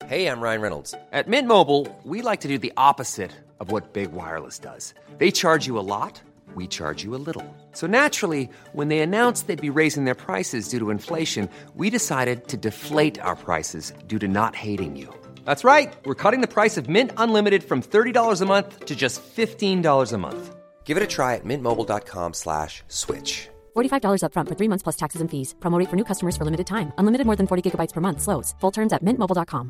Hey, I'm Ryan Reynolds. At Mint Mobile, we like to do the opposite of what Big Wireless does. They charge you a lot, we charge you a little. So naturally, when they announced they'd be raising their prices due to inflation, we decided to deflate our prices due to not hating you. That's right. We're cutting the price of Mint Unlimited from $30 a month to just $15 a month. Give it a try at mintmobile.com/switch. $45 up front for 3 months plus taxes and fees. Promo rate for new customers for limited time. Unlimited more than 40 gigabytes per month. Slows full terms at mintmobile.com.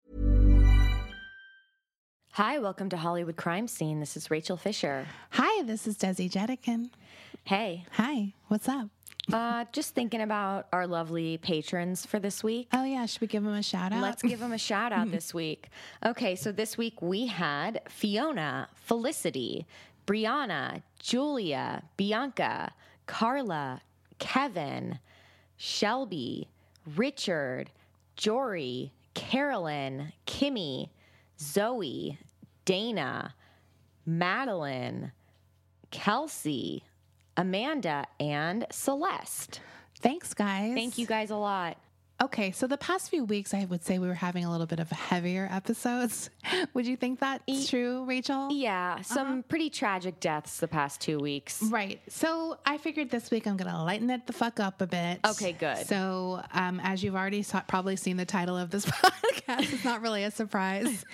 Hi, welcome to Hollywood Crime Scene. This is Rachel Fisher. Hi, this is Desi Jetikin. Hey. Hi, what's up? Just thinking about our lovely patrons for this week. Oh, yeah. Should we give them a shout out? Let's give them a shout out this week. Okay, so this week we had Fiona, Felicity, Brianna, Julia, Bianca, Carla, Kevin, Shelby, Richard, Jory, Carolyn, Kimmy, Zoe, Dana, Madeline, Kelsey, Amanda, and Celeste. Thanks, guys. Thank you guys a lot. Okay, so the past few weeks, I would say we were having a little bit of heavier episodes. Would you think that's true, Rachel? Yeah, some pretty tragic deaths the past 2 weeks. Right. So I figured this week I'm going to lighten it the fuck up a bit. Okay, good. So as you've already probably seen the title of this podcast, it's not really a surprise.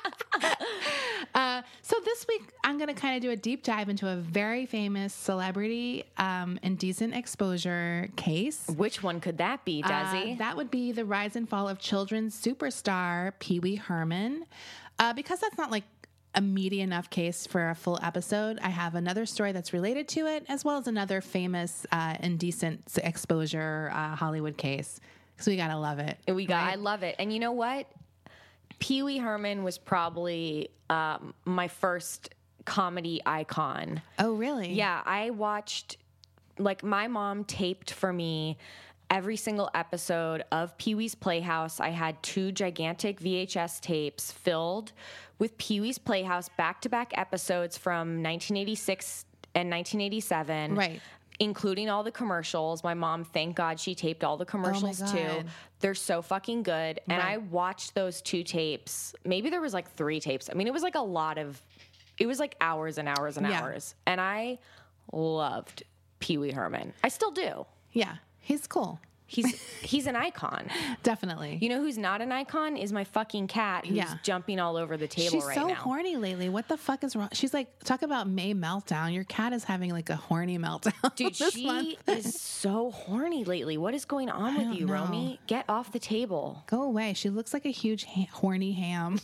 So this week, I'm going to kind of do a deep dive into a very famous celebrity indecent exposure case. Which one could that be, Desi? That would be the rise and fall of children's superstar Pee Wee Herman. Because that's not like a meaty enough case for a full episode, I have another story that's related to it, as well as another famous indecent exposure Hollywood case. Because we got to love it. I love it. And you know what? Pee Wee Herman was probably my first comedy icon. Oh, really? Yeah, I watched, like, my mom taped for me every single episode of Pee Wee's Playhouse. I had 2 gigantic VHS tapes filled with Pee Wee's Playhouse back-to-back episodes from 1986 and 1987. Right. Including all the commercials. My mom, thank God she taped all the commercials too. They're so fucking good. And I watched those 2 tapes. Maybe there was like 3 tapes. I mean, it was like it was like hours and hours and hours. And I loved Pee Wee Herman. I still do. Yeah, he's cool. He's an icon. Definitely. You know who's not an icon is my fucking cat who's jumping all over the table right now. She's so horny lately. What the fuck is wrong? She's like, talk about May meltdown. Your cat is having like a horny meltdown. Dude, she is so horny lately. What is going on with you, Romy? Get off the table. Go away. She looks like a huge horny ham.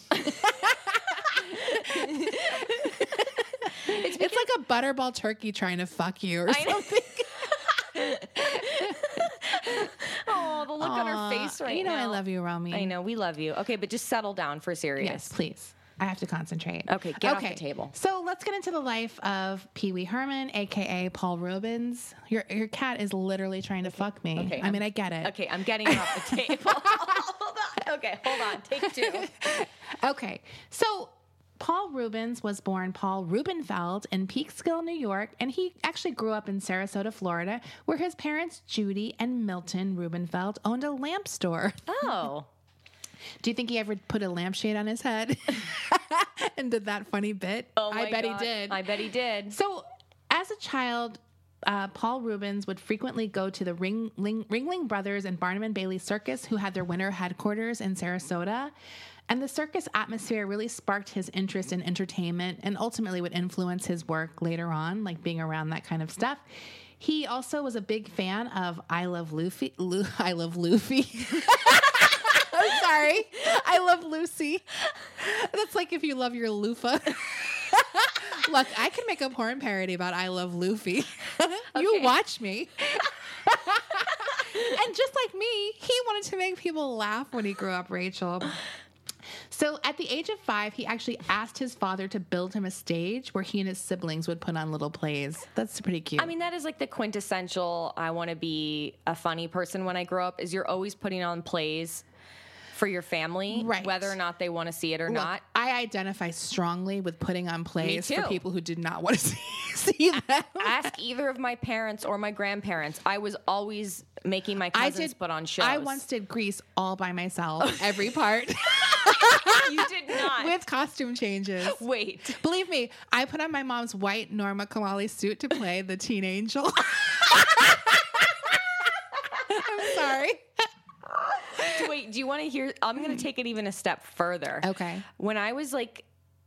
It's like a butterball turkey trying to fuck you or something. Oh, the look on her face right now. You know I love you, Romy. I know, we love you. Okay, but just settle down for serious. Yes, please. I have to concentrate. Okay, get off the table. So let's get into the life of Pee Wee Herman, a.k.a. Paul Rubens. Your cat is literally trying to fuck me. Okay, I mean, I get it. Okay, I'm getting her off the table. Hold on. Okay, hold on. Take 2. Okay, so Paul Rubens was born Paul Rubenfeld in Peekskill, New York, and he actually grew up in Sarasota, Florida, where his parents, Judy and Milton Rubenfeld, owned a lamp store. Oh. Do you think he ever put a lampshade on his head and did that funny bit? Oh my I bet God. he did. I bet he did. So as a child, Paul Rubens would frequently go to the Ringling Brothers and Barnum and Bailey Circus, who had their winter headquarters in Sarasota. And the circus atmosphere really sparked his interest in entertainment and ultimately would influence his work later on, like being around that kind of stuff. He also was a big fan of I Love Luffy. I Love Luffy. I'm sorry. I Love Lucy. That's like if you love your loofah. Look, I can make a porn parody about I Love Luffy. You watch me. And just like me, he wanted to make people laugh when he grew up, Rachel. So at the age of 5, he actually asked his father to build him a stage where he and his siblings would put on little plays. That's pretty cute. I mean, that is like the quintessential, I want to be a funny person when I grow up, is you're always putting on plays for your family, right, whether or not they want to see it or not. I identify strongly with putting on plays for people who did not want to see them. Ask either of my parents or my grandparents. I was always making my cousins put on shows. I once did Grease all by myself, every part. You did not. With costume changes. Wait. Believe me, I put on my mom's white Norma Kamali suit to play the teen angel. I'm sorry. Wait, do you want to hear? I'm going to take it even a step further. Okay. When I was like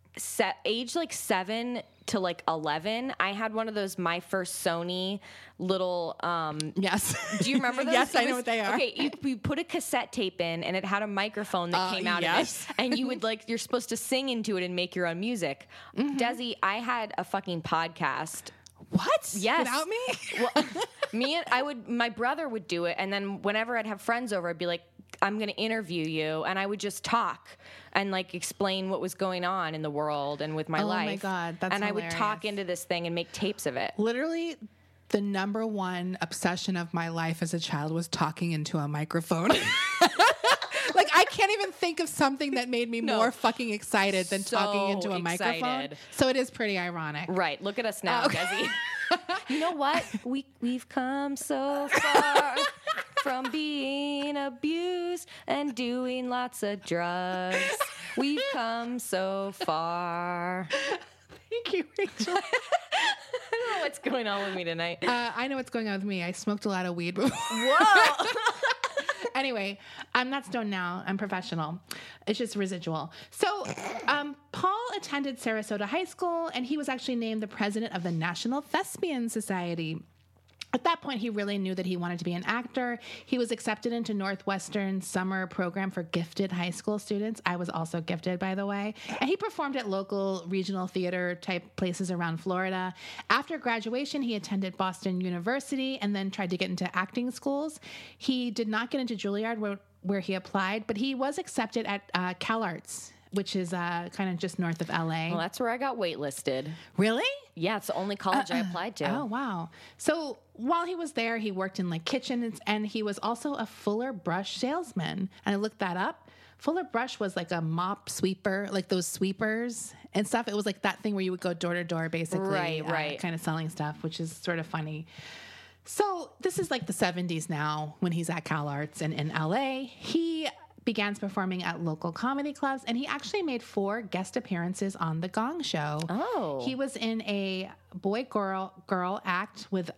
age like 7 to like 11, I had one of those My First Sony little Yes. do you remember those? Yes, I know what they are. Okay, you put a cassette tape in and it had a microphone that came out yes. of it, and you would like, you're supposed to sing into it and make your own music. Desi, I had a fucking podcast. What? Yes. Without me? Well, my brother would do it, and then whenever I'd have friends over, I'd be like, I'm going to interview you, and I would just talk and like explain what was going on in the world and with my life. Oh my God, that's and hilarious. I would talk into this thing and make tapes of it. Literally, the number one obsession of my life as a child was talking into a microphone. Like, I can't even think of something that made me more fucking excited than So talking into a microphone. excited. So it is pretty ironic. Right. Look at us now, Desi. You know what? We've come so far from being abused and doing lots of drugs. We've come so far. Thank you, Rachel. I don't know what's going on with me tonight. I know what's going on with me. I smoked a lot of weed before. Whoa. Anyway, I'm not stoned now. I'm professional. It's just residual. So, Paul attended Sarasota High School, and he was actually named the president of the National Thespian Society. At that point, he really knew that he wanted to be an actor. He was accepted into Northwestern summer program for gifted high school students. I was also gifted, by the way. And he performed at local regional theater type places around Florida. After graduation, he attended Boston University and then tried to get into acting schools. He did not get into Juilliard where he applied, but he was accepted at CalArts, which is kind of just north of LA. Well, that's where I got waitlisted. Really? Yeah, it's the only college I applied to. Oh, wow. So while he was there, he worked in like kitchens, and he was also a Fuller Brush salesman. And I looked that up. Fuller Brush was like a mop sweeper, like those sweepers and stuff. It was like that thing where you would go door to door, basically. Right. Kind of selling stuff, which is sort of funny. So this is like the 70s now when he's at CalArts and in LA. He began performing at local comedy clubs, and he actually made 4 guest appearances on The Gong Show. Oh. He was in a boy-girl act with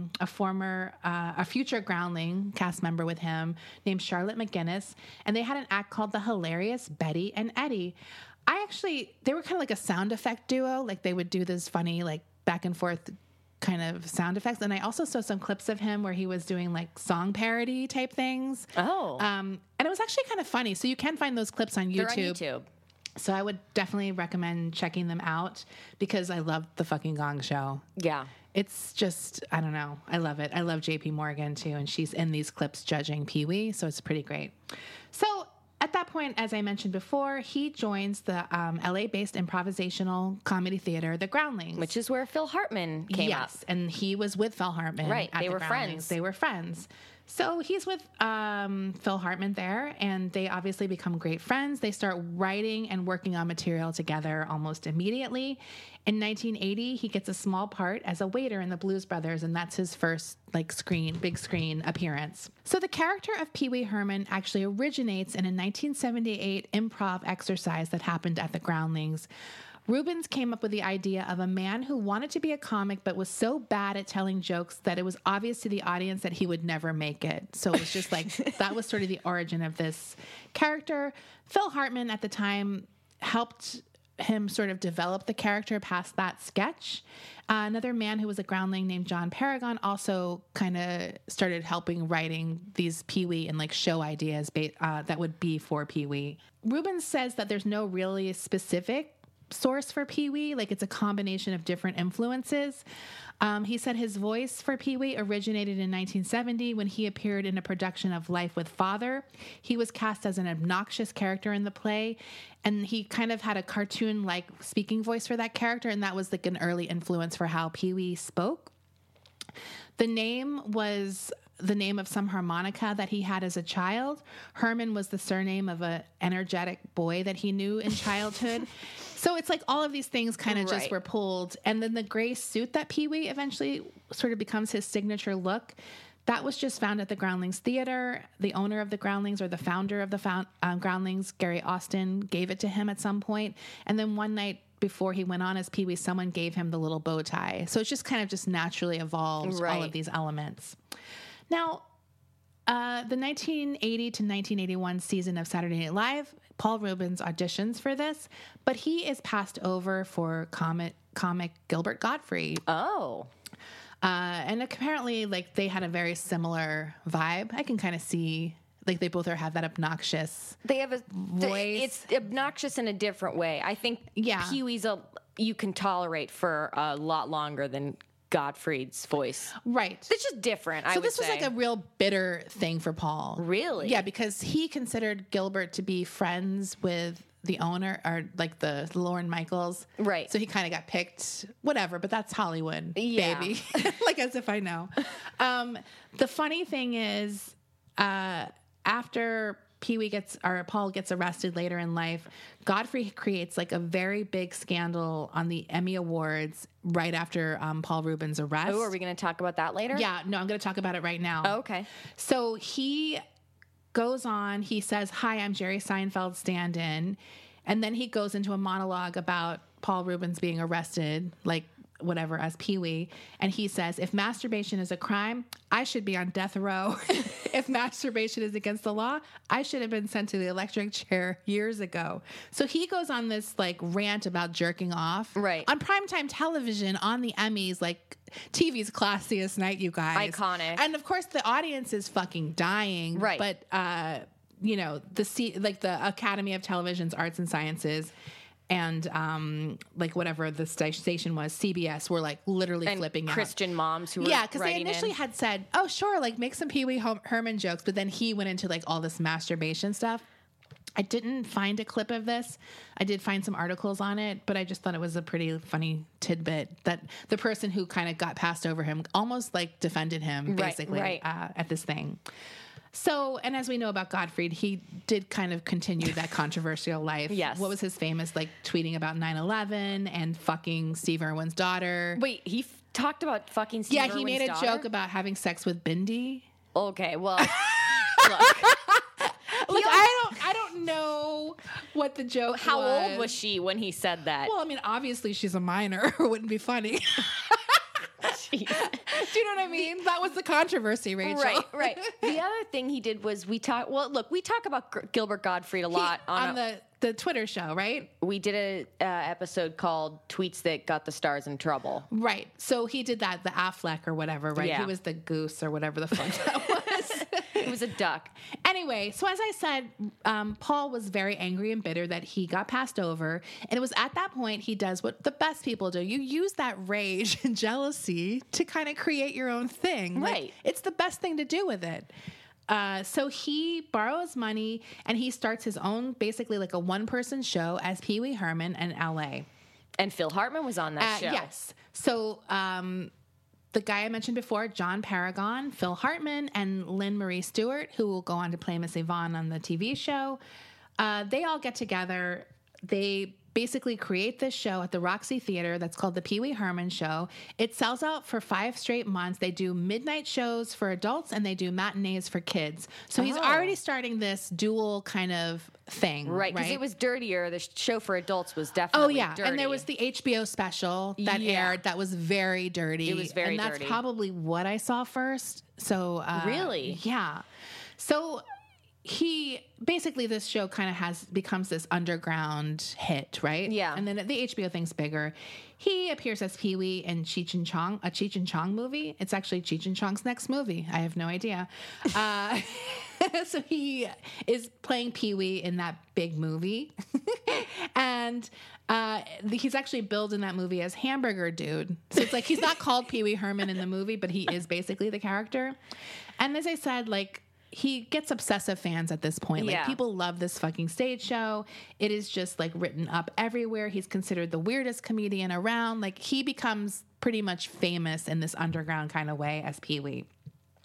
a future Groundling cast member with him named Charlotte McGinnis, and they had an act called The Hilarious Betty and Eddie. They were kind of like a sound effect duo. Like, they would do this funny, like, back and forth kind of sound effects. And I also saw some clips of him where he was doing like song parody type things. Oh. And it was actually kind of funny. So you can find those clips on YouTube. They're on YouTube. So I would definitely recommend checking them out because I love the fucking Gong Show. Yeah. It's just, I don't know. I love it. I love JP Morgan too. And she's in these clips judging Pee-wee. So it's pretty great. So at that point, as I mentioned before, he joins the LA-based improvisational comedy theater, The Groundlings. Which is where Phil Hartman came up. Yes, and he was with Phil Hartman. Right, at they the were Groundlings. friends. They were friends. So he's with Phil Hartman there, and they obviously become great friends. They start writing and working on material together almost immediately. In 1980, he gets a small part as a waiter in the Blues Brothers, and that's his first big screen appearance. So the character of Pee Wee Herman actually originates in a 1978 improv exercise that happened at the Groundlings. Rubens came up with the idea of a man who wanted to be a comic but was so bad at telling jokes that it was obvious to the audience that he would never make it. So it was just like, that was sort of the origin of this character. Phil Hartman at the time helped him sort of develop the character past that sketch. Another man who was a groundling named John Paragon also kind of started helping writing these Pee-wee and like show ideas that would be for Pee-wee. Rubens says that there's no really specific source for Pee-wee, like it's a combination of different influences. He said his voice for Pee-wee originated in 1970 when he appeared in a production of Life with Father. He was cast as an obnoxious character in the play, and he kind of had a cartoon-like speaking voice for that character, and that was like an early influence for how Pee-wee spoke. The name was the name of some harmonica that he had as a child. Herman was the surname of an energetic boy that he knew in childhood. So it's like all of these things kind of just were pulled. And then the gray suit that Pee-wee eventually sort of becomes his signature look. That was just found at the Groundlings Theater. The owner of the Groundlings, or the founder of the Groundlings, Gary Austin, gave it to him at some point. And then one night before he went on as Pee Wee, someone gave him the little bow tie. So it's just kind of just naturally evolved, all of these elements. Now, the 1980 to 1981 season of Saturday Night Live, Paul Reubens auditions for this, but he is passed over for comic Gilbert Gottfried. Oh. And apparently, like, they had a very similar vibe. I can kind of see, like, they both have that obnoxious They have a voice. It's obnoxious in a different way. I think Pee Wee's you can tolerate for a lot longer than Gottfried's voice. Right. It's just different, So this was like a real bitter thing for Paul. Really? Yeah, because he considered Gilbert to be friends with the owner, or like the Lorne Michaels. Right. So he kind of got picked, whatever, but that's Hollywood, baby. Like, as if I know. The funny thing is, after Paul gets arrested later in life, Godfrey creates like a very big scandal on the Emmy Awards right after Paul Reubens' arrest. Oh, are we going to talk about that later? Yeah, no, I'm going to talk about it right now. Oh, okay. So he goes on, he says, "Hi, I'm Jerry Seinfeld's stand-in." And then he goes into a monologue about Paul Reubens being arrested, like whatever, as Pee Wee. And he says, "If masturbation is a crime, I should be on death row. If masturbation is against the law, I should have been sent to the electric chair years ago." So he goes on this like rant about jerking off. Right. On primetime television, on the Emmys, like TV's classiest night, you guys. Iconic. And of course the audience is fucking dying. Right. But, you know, the Academy of Television's Arts and Sciences and like whatever the station was, CBS, were like literally flipping out. Christian moms who were because they initially had said, "Oh, sure, like make some Pee Wee Herman jokes," but then he went into like all this masturbation stuff. I didn't find a clip of this. I did find some articles on it, but I just thought it was a pretty funny tidbit that the person who kind of got passed over him almost like defended him basically at this thing. So, and as we know about Gottfried, he did kind of continue that controversial life. Yes. What was his famous, like, tweeting about 9/11 and fucking Steve Irwin's daughter? Wait, he talked about fucking Steve Irwin's he made a daughter? joke about having sex with Bindi. Okay, well, look. I don't know what the joke How was. old was she when he said that? Well, I mean, obviously she's a minor. It wouldn't be funny. Do you know what I mean? That was the controversy, Rachel. Right. The other thing he did was we talk about Gilbert Gottfried a lot on the Twitter show, right? We did a episode called "Tweets That Got the Stars in Trouble." Right. So he did that, the Affleck or whatever, right? Yeah. He was the goose or whatever the fuck that was. It was a duck. Anyway, so as I said, Paul was very angry and bitter that he got passed over. And it was at that point he does what the best people do. You use that rage and jealousy to kind of create your own thing. Right. Like, it's the best thing to do with it. So he borrows money and he starts his own, basically like a one-person show as Pee Wee Herman in LA. And Phil Hartman was on that show. Yes. So the guy I mentioned before, John Paragon, Phil Hartman, and Lynn Marie Stewart, who will go on to play Miss Yvonne on the TV show, they all get together. They basically create this show at the Roxy Theater that's called the Pee Wee Herman Show. It sells out for 5 straight months. They do midnight shows for adults and they do matinees for kids. So he's already starting this dual kind of thing. Right, because it was dirtier. The show for adults was definitely dirty. And there was the HBO special that aired that was very dirty. It was very dirty. And that's probably what I saw first. So really? Yeah. So he basically, this show kind of becomes this underground hit, right? Yeah. And then the HBO thing's bigger. He appears as Pee Wee in Cheech and Chong, a Cheech and Chong movie. It's actually Cheech and Chong's next movie. I have no idea. So he is playing Pee Wee in that big movie. And he's actually billed in that movie as Hamburger Dude. So it's like he's not called Pee Wee Herman in the movie, but he is basically the character. And as I said, like, he gets obsessive fans at this point. Like, people love this fucking stage show. It is just like written up everywhere. He's considered the weirdest comedian around. Like, he becomes pretty much famous in this underground kind of way as Pee Wee.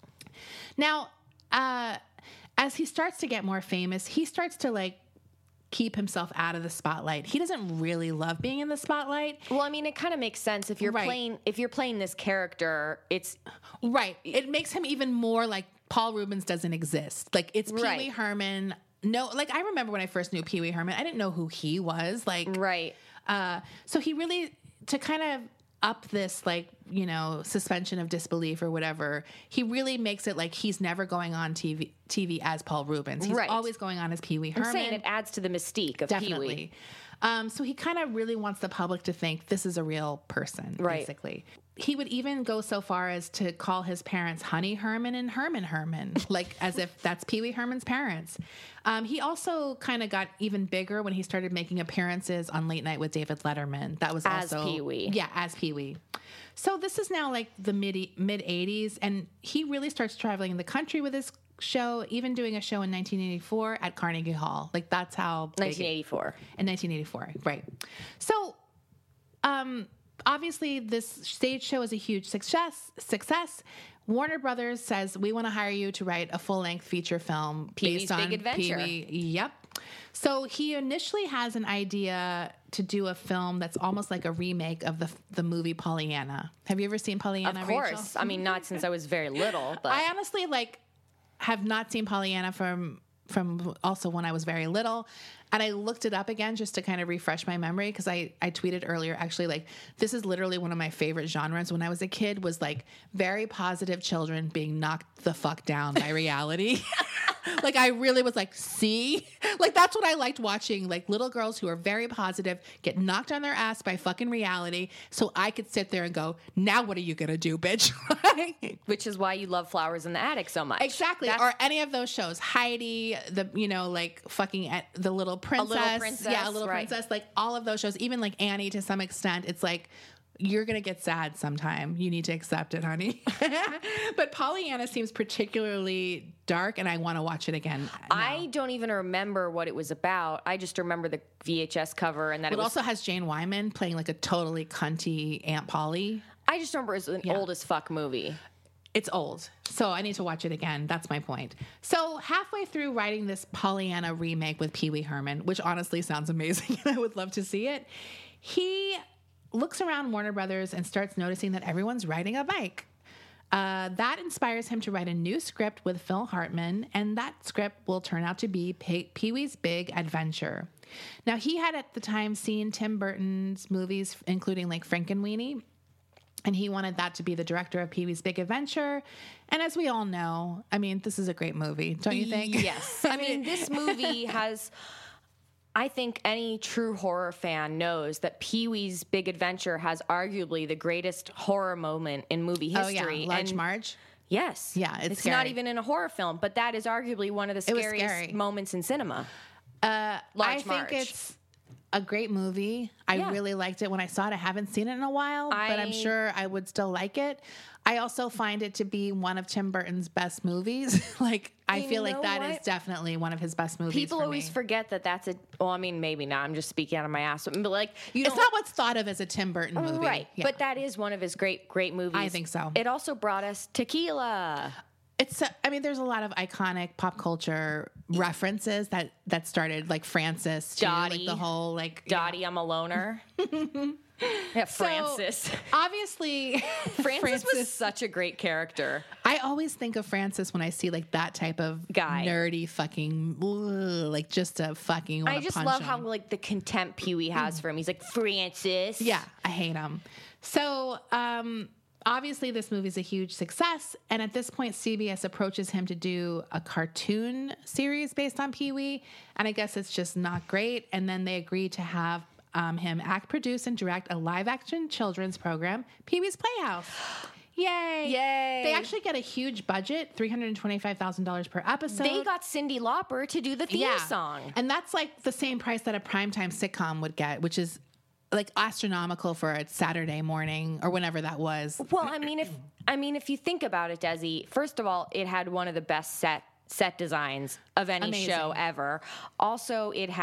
Now, as he starts to get more famous, he starts to like keep himself out of the spotlight. He doesn't really love being in the spotlight. Well, I mean, it kind of makes sense if you're playing this character. It's right. It makes him even more like Paul Reubens doesn't exist. Like it's Pee Wee Herman. No, like I remember when I first knew Pee Wee Herman, I didn't know who he was. Like right. So he really, to kind of up this, like, you know, suspension of disbelief or whatever, he really makes it like he's never going on TV as Paul Reubens. He's always going on as Pee Wee Herman. I'm saying it adds to the mystique of Pee Wee. So he kind of really wants the public to think this is a real person, basically. He would even go so far as to call his parents Honey Herman and Herman, like as if that's Pee Wee Herman's parents. He also kind of got even bigger when he started making appearances on Late Night with David Letterman. That was as Pee Wee. Yeah, as Pee Wee. So this is now like the mid 80s, and he really starts traveling the country with his show, even doing a show in 1984 at Carnegie Hall. Like that's how 1984. In 1984, right. So, obviously, this stage show is a huge success. Warner Brothers says, we want to hire you to write a full-length feature film Pee-wee's based on Big Adventure. Pee-wee. Yep. So he initially has an idea to do a film that's almost like a remake of the movie Pollyanna. Have you ever seen Pollyanna, Of course. Rachel? I mean, not since I was very little. But I honestly, have not seen Pollyanna from also when I was very little. And I looked it up again just to kind of refresh my memory because I tweeted earlier, actually, like, this is literally one of my favorite genres when I was a kid, was like very positive children being knocked the fuck down by reality. Like, I really was like, see? Like, that's what I liked watching. Like, little girls who are very positive get knocked on their ass by fucking reality. So I could sit there and go, now what are you going to do, bitch? Which is why you love Flowers in the Attic so much. Exactly. Or any of those shows. Heidi, the Little Princess. A Little Princess. Yeah, A Little Princess. Like, all of those shows. Even like Annie to some extent. It's like, you're going to get sad sometime. You need to accept it, honey. But Pollyanna seems particularly dark, and I want to watch it again. I don't even remember what it was about. I just remember the VHS cover and that it also has Jane Wyman playing like a totally cunty Aunt Polly. I just remember it's an old as fuck movie. It's old, so I need to watch it again. That's my point. So halfway through writing this Pollyanna remake with Pee Wee Herman, which honestly sounds amazing, and I would love to see it, he looks around Warner Brothers and starts noticing that everyone's riding a bike. That inspires him to write a new script with Phil Hartman, and that script will turn out to be Pee-wee's Big Adventure. Now, he had at the time seen Tim Burton's movies, including like Frankenweenie, and he wanted that to be the director of Pee-wee's Big Adventure. And as we all know, I mean, this is a great movie, don't you think? Yes. I mean, this movie has... I think any true horror fan knows that Pee-wee's Big Adventure has arguably the greatest horror moment in movie history. Oh, yeah. Large Marge? Yes. Yeah, it's scary. Not even in a horror film, but that is arguably one of the scariest moments in cinema. I think it's a great movie. I really liked it when I saw it. I haven't seen it in a while, but I'm sure I would still like it. I also find it to be one of Tim Burton's best movies. I feel like that is definitely one of his best movies. People always forget that that's a. Well, I mean, maybe not. I'm just speaking out of my ass. But it's not what's thought of as a Tim Burton movie, right? Yeah. But that is one of his great movies. I think so. It also brought us Tequila. There's a lot of iconic pop culture references that started, like Francis, too, Dottie, like the whole Dottie, I'm a loner. Yeah, Francis. So, obviously, Francis was such a great character. I always think of Francis when I see like that type of guy, nerdy fucking, like just a fucking. I just love how like the contempt Pee-wee has for him. He's like, Francis. Yeah, I hate him. So, obviously, this movie is a huge success, and at this point, CBS approaches him to do a cartoon series based on Pee-wee, and I guess it's just not great. And then they agree to have him act, produce, and direct a live-action children's program, Pee-wee's Playhouse. Yay! Yay! They actually get a huge budget, $325,000 per episode. They got Cyndi Lauper to do the theme song, and that's like the same price that a primetime sitcom would get, which is like astronomical for a Saturday morning or whenever that was. Well, I mean, if you think about it, Desi, first of all, it had one of the best set designs of any show ever. Also, it had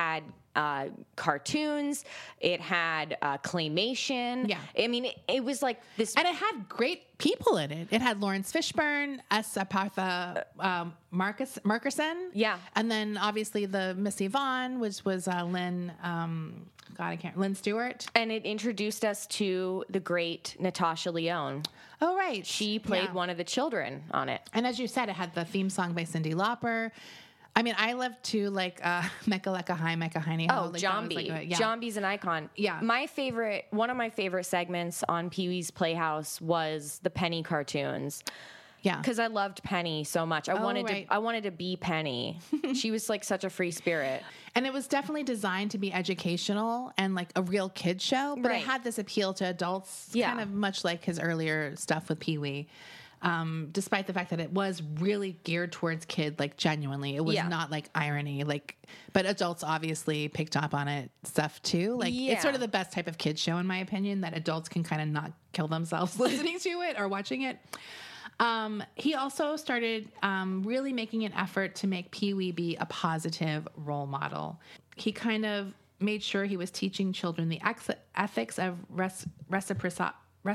cartoons. It had claymation. Yeah. I mean, it was like this. And it had great people in it. It had Lawrence Fishburne, Partha Markerson. Yeah. And then obviously the Miss Yvonne, which was Lynn, Lynn Stewart. And it introduced us to the great Natasha Lyonne. Oh, right. She played one of the children on it. And as you said, it had the theme song by Cyndi Lauper. I mean, I love to like Mecca Lecca Hi, Mecca Heine Ho. Oh, like, Jambi. Jambi's an icon. Yeah. One of my favorite segments on Pee-wee's Playhouse was the Penny cartoons. Yeah. Because I loved Penny so much. I wanted to be Penny. She was like such a free spirit. And it was definitely designed to be educational and like a real kid show, but it had this appeal to adults, kind of much like his earlier stuff with Pee-wee. Despite the fact that it was really geared towards kids, like genuinely, it was not like irony, but adults obviously picked up on it stuff too. Like it's sort of the best type of kids show, in my opinion, that adults can kind of not kill themselves listening to it or watching it. He also started really making an effort to make Pee-wee be a positive role model. He kind of made sure he was teaching children the ethics of reciprocity.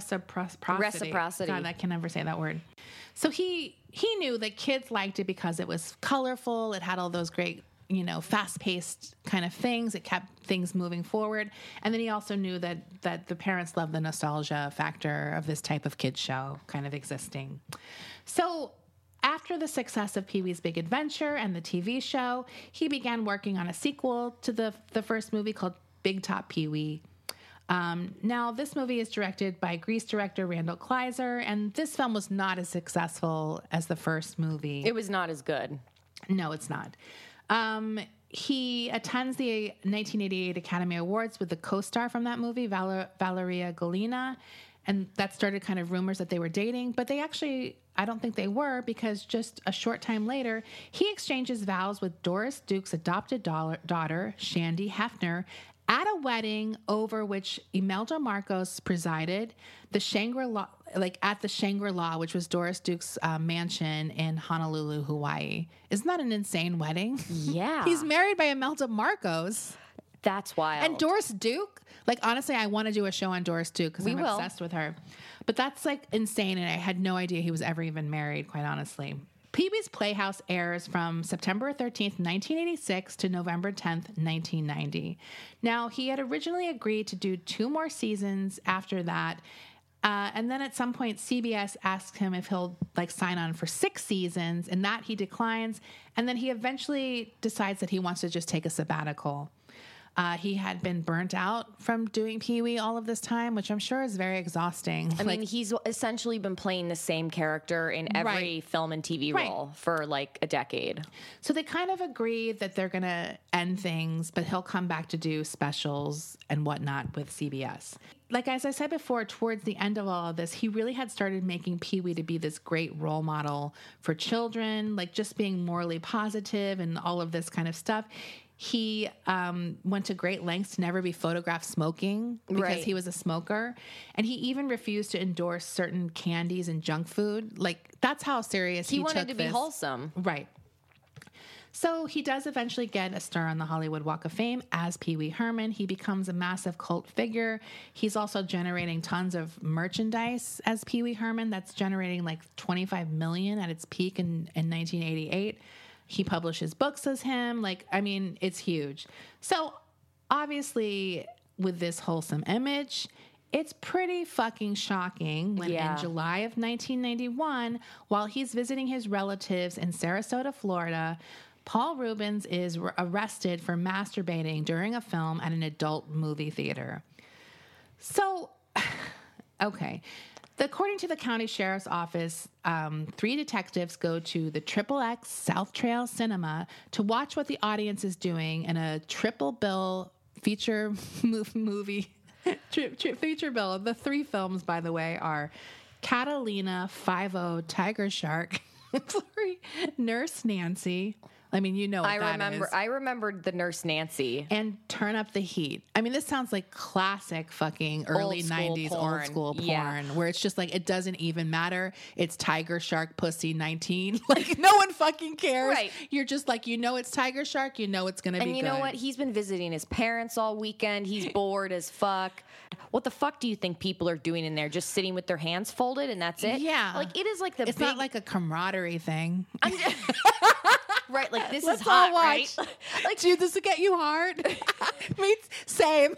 God, I can never say that word. So he knew that kids liked it because it was colorful. It had all those great, fast-paced kind of things. It kept things moving forward. And then he also knew that the parents loved the nostalgia factor of this type of kids show kind of existing. So after the success of Pee-wee's Big Adventure and the TV show, he began working on a sequel to the first movie called Big Top Pee-wee. Now, this movie is directed by Grease director Randall Kleiser, and this film was not as successful as the first movie. It was not as good. No, it's not. He attends the 1988 Academy Awards with the co-star from that movie, Valeria Golina, and that started kind of rumors that they were dating, but they actually, I don't think they were, because just a short time later, he exchanges vows with Doris Duke's adopted daughter, Shandy Hefner, at a wedding over which Imelda Marcos presided, the Shangri-La, at the Shangri-La, which was Doris Duke's mansion in Honolulu, Hawaii. Isn't that an insane wedding? Yeah. He's married by Imelda Marcos. That's wild. And Doris Duke, honestly, I want to do a show on Doris Duke because I'm obsessed with her. But that's insane, and I had no idea he was ever even married, quite honestly. Pee-wee's Playhouse airs from September 13th, 1986 to November 10th, 1990. Now, he had originally agreed to do 2 more seasons after that. And then at some point, CBS asked him if he'll sign on for 6 seasons, and that he declines. And then he eventually decides that he wants to just take a sabbatical. He had been burnt out from doing Pee-wee all of this time, which I'm sure is very exhausting. I mean, he's essentially been playing the same character in every film and TV role for a decade. So they kind of agree that they're going to end things, but he'll come back to do specials and whatnot with CBS. As I said before, towards the end of all of this, he really had started making Pee-wee to be this great role model for children, just being morally positive and all of this kind of stuff. He went to great lengths to never be photographed smoking because he was a smoker. And he even refused to endorse certain candies and junk food. That's how serious he took this. He wanted to be wholesome. Right. So he does eventually get a star on the Hollywood Walk of Fame as Pee-wee Herman. He becomes a massive cult figure. He's also generating tons of merchandise as Pee-wee Herman. That's generating $25 million at its peak in 1988. He publishes books as him. It's huge. So obviously with this wholesome image, it's pretty fucking shocking when in July of 1991, while he's visiting his relatives in Sarasota, Florida, Paul Reubens is arrested for masturbating during a film at an adult movie theater. So, okay. According to the county sheriff's office, 3 detectives go to the XXX South Trail Cinema to watch what the audience is doing in a triple bill feature movie. Feature bill. The 3 films, by the way, are Catalina, 5-0, Tiger Shark, Nurse Nancy. I mean, you know what I remembered the Nurse Nancy. And Turn Up the Heat. I mean, this sounds like classic fucking early 90s old school porn where it's just like, it doesn't even matter. It's Tiger Shark Pussy 19. Like, no one fucking cares. Right. You're just like, you know it's Tiger Shark. You know it's going to be good. And you know what? He's been visiting his parents all weekend. He's bored as fuck. What the fuck do you think people are doing in there? Just sitting with their hands folded and that's it? Yeah. Like, it is like the It's not like a camaraderie thing. Right, like this Let's is hot, all watch. right? Like, dude, this will get you hard. Me, same.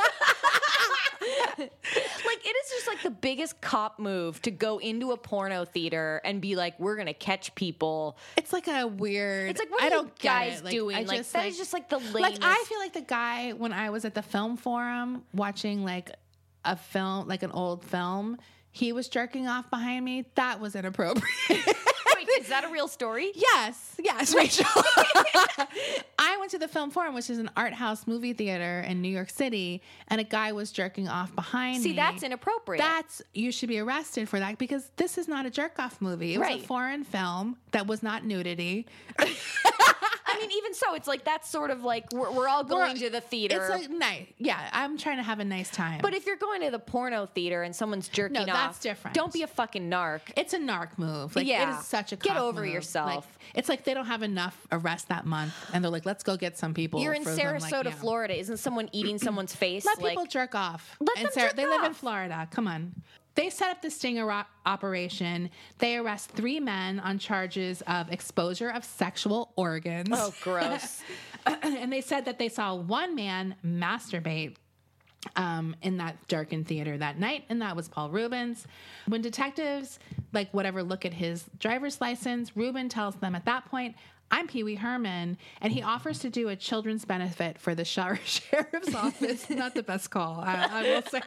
Like, it is just like the biggest cop move to go into a porno theater and be like, we're gonna catch people. It's like a weird. It's like, what I are don't you get guys it. Like, doing? I Like, just, that is just like the lamest. Like, I feel like the guy when I was at the film forum watching like a film, like an old film, he was jerking off behind me. That was inappropriate. Wait, is that a real story? Yes, Rachel. I went to the Film Forum, which is an art house movie theater in New York City, and a guy was jerking off behind me. See, that's inappropriate. You should be arrested for that because this is not a jerk off movie. It was a foreign film that was not nudity. I mean, even so, it's like that's sort of like we're all going to the theater. It's like nice. Yeah, I'm trying to have a nice time. But if you're going to the porno theater and someone's jerking off, that's different. Don't be a fucking narc. It's a narc move. Like, yeah. It is such a Get cock over move. yourself. Like, it's like they don't have enough arrests that month, and they're like, let's go get some people. You're in for Sarasota, them, like, Florida. Isn't someone eating someone's face? Let people jerk off. Let them jerk They live in off. Florida. Come on. They set up the stinger operation. They arrest 3 men on charges of exposure of sexual organs. Oh, gross. And they said that they saw 1 man masturbate in that darkened theater that night, and that was Paul Rubens. When detectives, look at his driver's license, Rubin tells them at that point, I'm Pee Wee Herman, and he offers to do a children's benefit for the sheriff's office. Not the best call, I will say.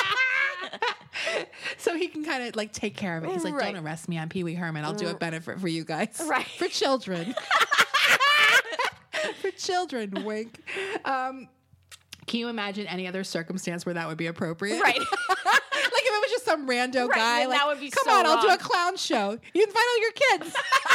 So he can kind of take care of it. He's like, don't arrest me. I'm Pee Wee Herman. I'll do a benefit for you guys. Right. For children. For children, wink. Can you imagine any other circumstance where that would be appropriate? Right. Like if it was just some rando guy. then Like, that would be come so on, I'll do wrong. a clown show. You can find all your kids.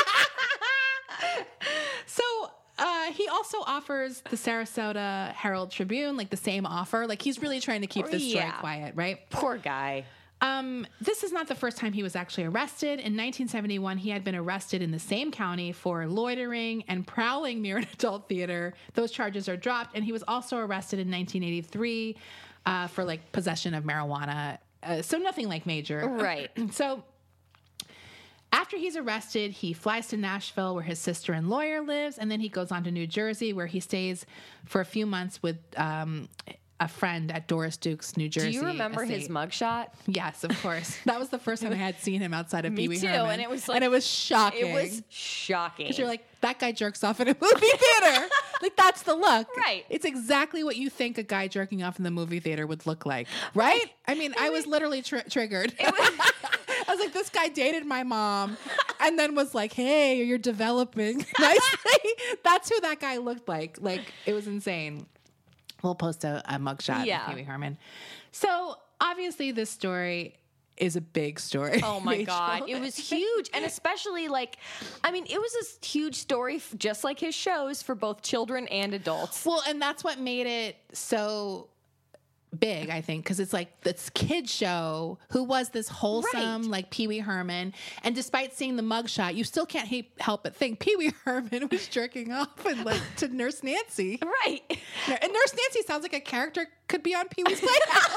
So he also offers the Sarasota Herald Tribune the same offer. He's really trying to keep this story quiet, right? Poor guy. This is not the first time he was actually arrested. In 1971, he had been arrested in the same county for loitering and prowling near an adult theater. Those charges are dropped, and he was also arrested in 1983 for possession of marijuana. So nothing major. Right. So after he's arrested, he flies to Nashville where his sister and lawyer lives, and then he goes on to New Jersey where he stays for a few months with a friend at Doris Duke's New Jersey. Do you remember his mugshot? Yes, of course. That was the first time I had seen him outside of Pee Wee too, Herman. and it was shocking. It was shocking. Because you're like, that guy jerks off in a movie theater. That's the look. Right. It's exactly what you think a guy jerking off in the movie theater would look like. Right? I mean, I was literally triggered. I was like, this guy dated my mom and then was like, hey, you're developing nicely. That's who that guy looked like. It was insane. We'll post a mugshot of Pee Wee Herman. So obviously this story is a big story. Oh my God. It was huge. And especially it was a huge story, just like his shows, for both children and adults. Well, and that's what made it so big, I think, because it's this kid show who was this wholesome, Pee Wee Herman. And despite seeing the mugshot, you still can't help but think Pee Wee Herman was jerking off and to Nurse Nancy. Right. And Nurse Nancy sounds like a character could be on Pee Wee's Playhouse.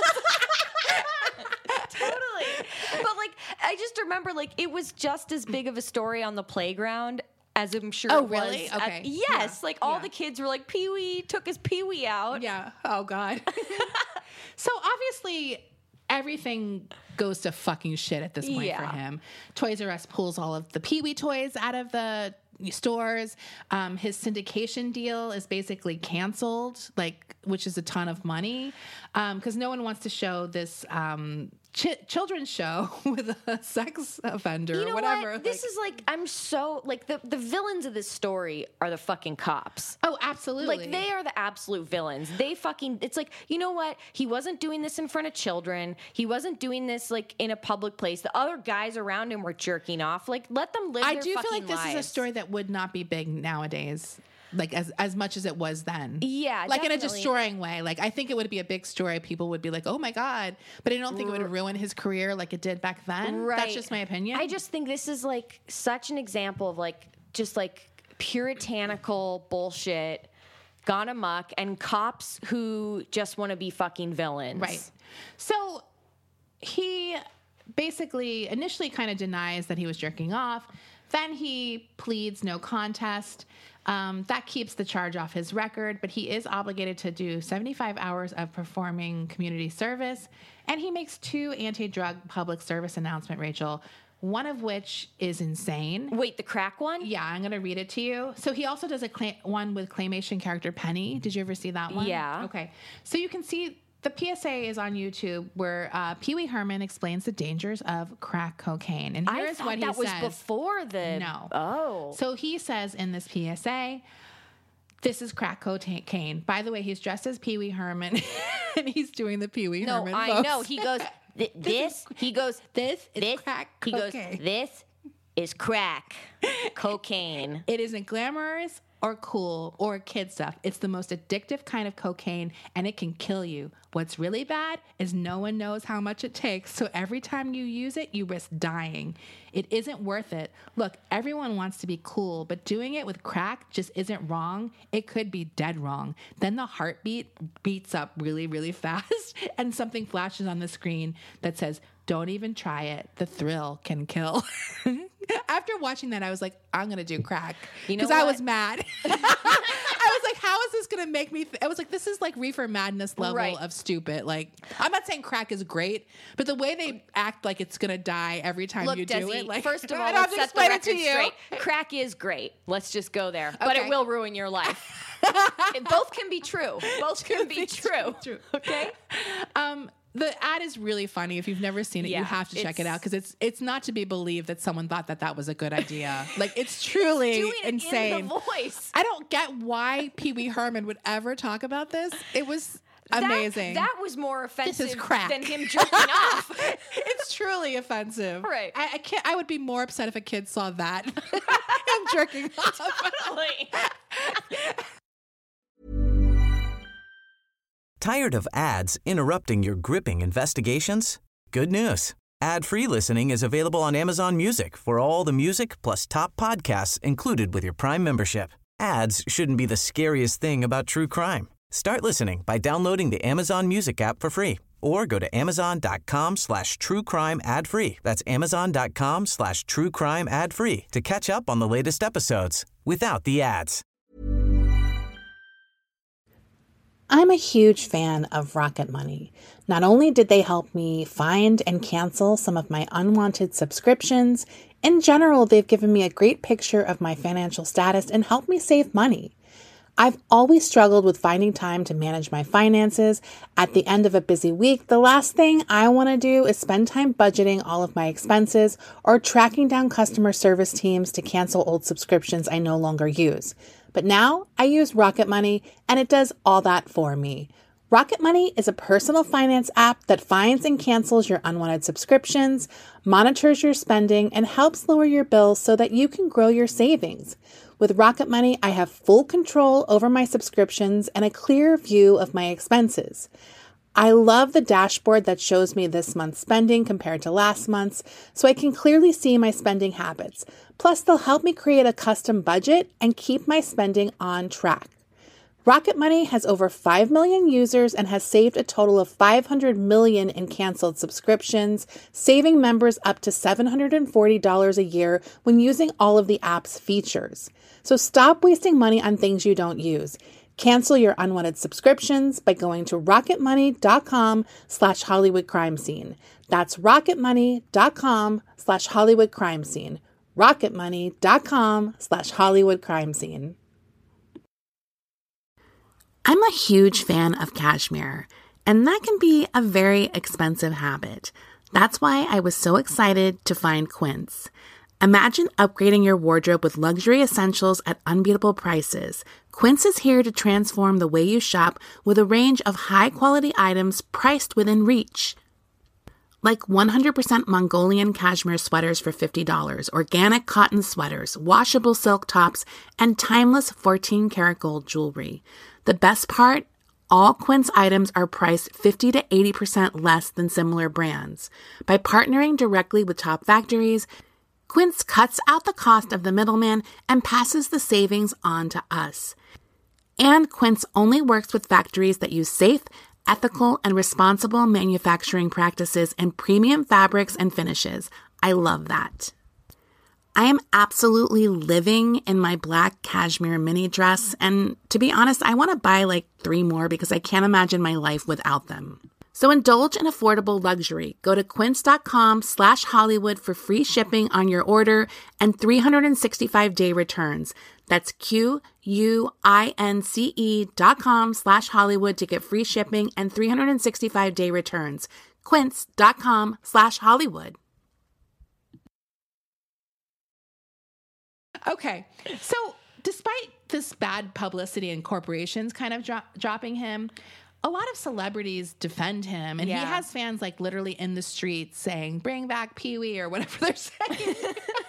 Totally. But I just remember it was just as big of a story on the playground as I'm sure it was. Really? Okay. Yes. Yeah. All the kids were like, Pee Wee took his Pee Wee out. Yeah. Oh, God. So obviously everything goes to fucking shit at this point for him. Toys R Us pulls all of the Pee Wee toys out of the stores. His syndication deal is basically canceled, which is a ton of money, because no one wants to show this children's show with a sex offender You know or whatever. what? This is like, I'm so, like, the villains of this story are the fucking cops. Oh, absolutely. Like, they are the absolute villains. They fucking, it's like, you know what? He wasn't doing this in front of children. He wasn't doing this, like, in a public place. The other guys around him were jerking off. Like, let them live their fucking lives. I do feel like this is a story that would not be big nowadays. Like as much as it was then. Yeah, like definitely. in a destroying way. Like I think it would be a big story. People would be like, oh my God. But I don't think it would ruin his career like it did back then. Right. That's just my opinion. I just think this is like such an example of like just like puritanical bullshit gone amok and cops who just want to be fucking villains. Right. So he basically initially kind of denies that he was jerking off. Then he pleads no contest. That keeps the charge off his record, but he is obligated to do 75 hours of performing community service. And he makes 2 anti-drug public service announcements, Rachel, one of which is insane. Wait, the crack one? Yeah, I'm going to read it to you. So he also does one with claymation character Penny. Did you ever see that one? Yeah. Okay. So you can see the PSA is on YouTube where Pee Wee Herman explains the dangers of crack cocaine. And here's what he says. I thought that was before the... No. Oh. So he says in this PSA, this is crack cocaine. By the way, he's dressed as Pee Wee Herman and he's doing the Pee Wee Herman. No, I know. He goes, this is crack cocaine. He goes, this is crack cocaine. It isn't glamorous or cool or kid stuff. It's the most addictive kind of cocaine and it can kill you. What's really bad is no one knows how much it takes. So every time you use it, you risk dying. It isn't worth it. Look, everyone wants to be cool, but doing it with crack just isn't wrong. It could be dead wrong. Then the heartbeat beats up really, really fast and something flashes on the screen that says, don't even try it. The thrill can kill. After watching that, I was like, I'm going to do crack. Because I was mad. I was like, how is this going to make me... I was like, this is like reefer madness level of stupid. Like, I'm not saying crack is great, but the way they act like it's going to die every time you do it. Like, first of all, let's set the record straight. Crack is great. Let's just go there. Okay. But it will ruin your life. Both can be true. Both can be true. Okay? The ad is really funny. If you've never seen it, you have to check it out because it's not to be believed that someone thought that was a good idea. Like it's truly insane. In the voice. I don't get why Pee Wee Herman would ever talk about this. It was amazing. That was more offensive than him jerking off. It's truly offensive. Right. I would be more upset if a kid saw that. Him jerking off. Totally. Tired of ads interrupting your gripping investigations? Good news. Ad-free listening is available on Amazon Music for all the music plus top podcasts included with your Prime membership. Ads shouldn't be the scariest thing about true crime. Start listening by downloading the Amazon Music app for free or go to amazon.com/truecrime ad-free. That's amazon.com/truecrime ad-free to catch up on the latest episodes without the ads. I'm a huge fan of Rocket Money. Not only did they help me find and cancel some of my unwanted subscriptions, in general, they've given me a great picture of my financial status and helped me save money. I've always struggled with finding time to manage my finances. At the end of a busy week, the last thing I want to do is spend time budgeting all of my expenses or tracking down customer service teams to cancel old subscriptions I no longer use. But now I use Rocket Money and it does all that for me. Rocket Money is a personal finance app that finds and cancels your unwanted subscriptions, monitors your spending, and helps lower your bills so that you can grow your savings. With Rocket Money, I have full control over my subscriptions and a clear view of my expenses. I love the dashboard that shows me this month's spending compared to last month's, so I can clearly see my spending habits. Plus, they'll help me create a custom budget and keep my spending on track. Rocket Money has over 5 million users and has saved a total of $500 million in canceled subscriptions, saving members up to $740 a year when using all of the app's features. So stop wasting money on things you don't use. Cancel your unwanted subscriptions by going to rocketmoney.com/Hollywood crime scene. That's rocketmoney.com/Hollywood crime scene. rocketmoney.com/Hollywood crime scene. I'm a huge fan of cashmere, and that can be a very expensive habit. That's why I was so excited to find Quince. Imagine upgrading your wardrobe with luxury essentials at unbeatable prices. Quince is here to transform the way you shop with a range of high-quality items priced within reach. Like 100% Mongolian cashmere sweaters for $50, organic cotton sweaters, washable silk tops, and timeless 14-karat gold jewelry. The best part? All Quince items are priced 50 to 80% less than similar brands. By partnering directly with top factories, Quince cuts out the cost of the middleman and passes the savings on to us. And Quince only works with factories that use safe, ethical, and responsible manufacturing practices and premium fabrics and finishes. I love that. I am absolutely living in my black cashmere mini dress, and to be honest, I want to buy like 3 more because I can't imagine my life without them. So indulge in affordable luxury. Go to quince.com/Hollywood for free shipping on your order and 365-day returns. That's QUINCE.com/Hollywood to get free shipping and 365-day returns. Quince.com/Hollywood. Okay, so despite this bad publicity and corporations kind of dropping him, a lot of celebrities defend him, and he has fans like literally in the streets saying, "Bring back Pee-wee," or whatever they're saying.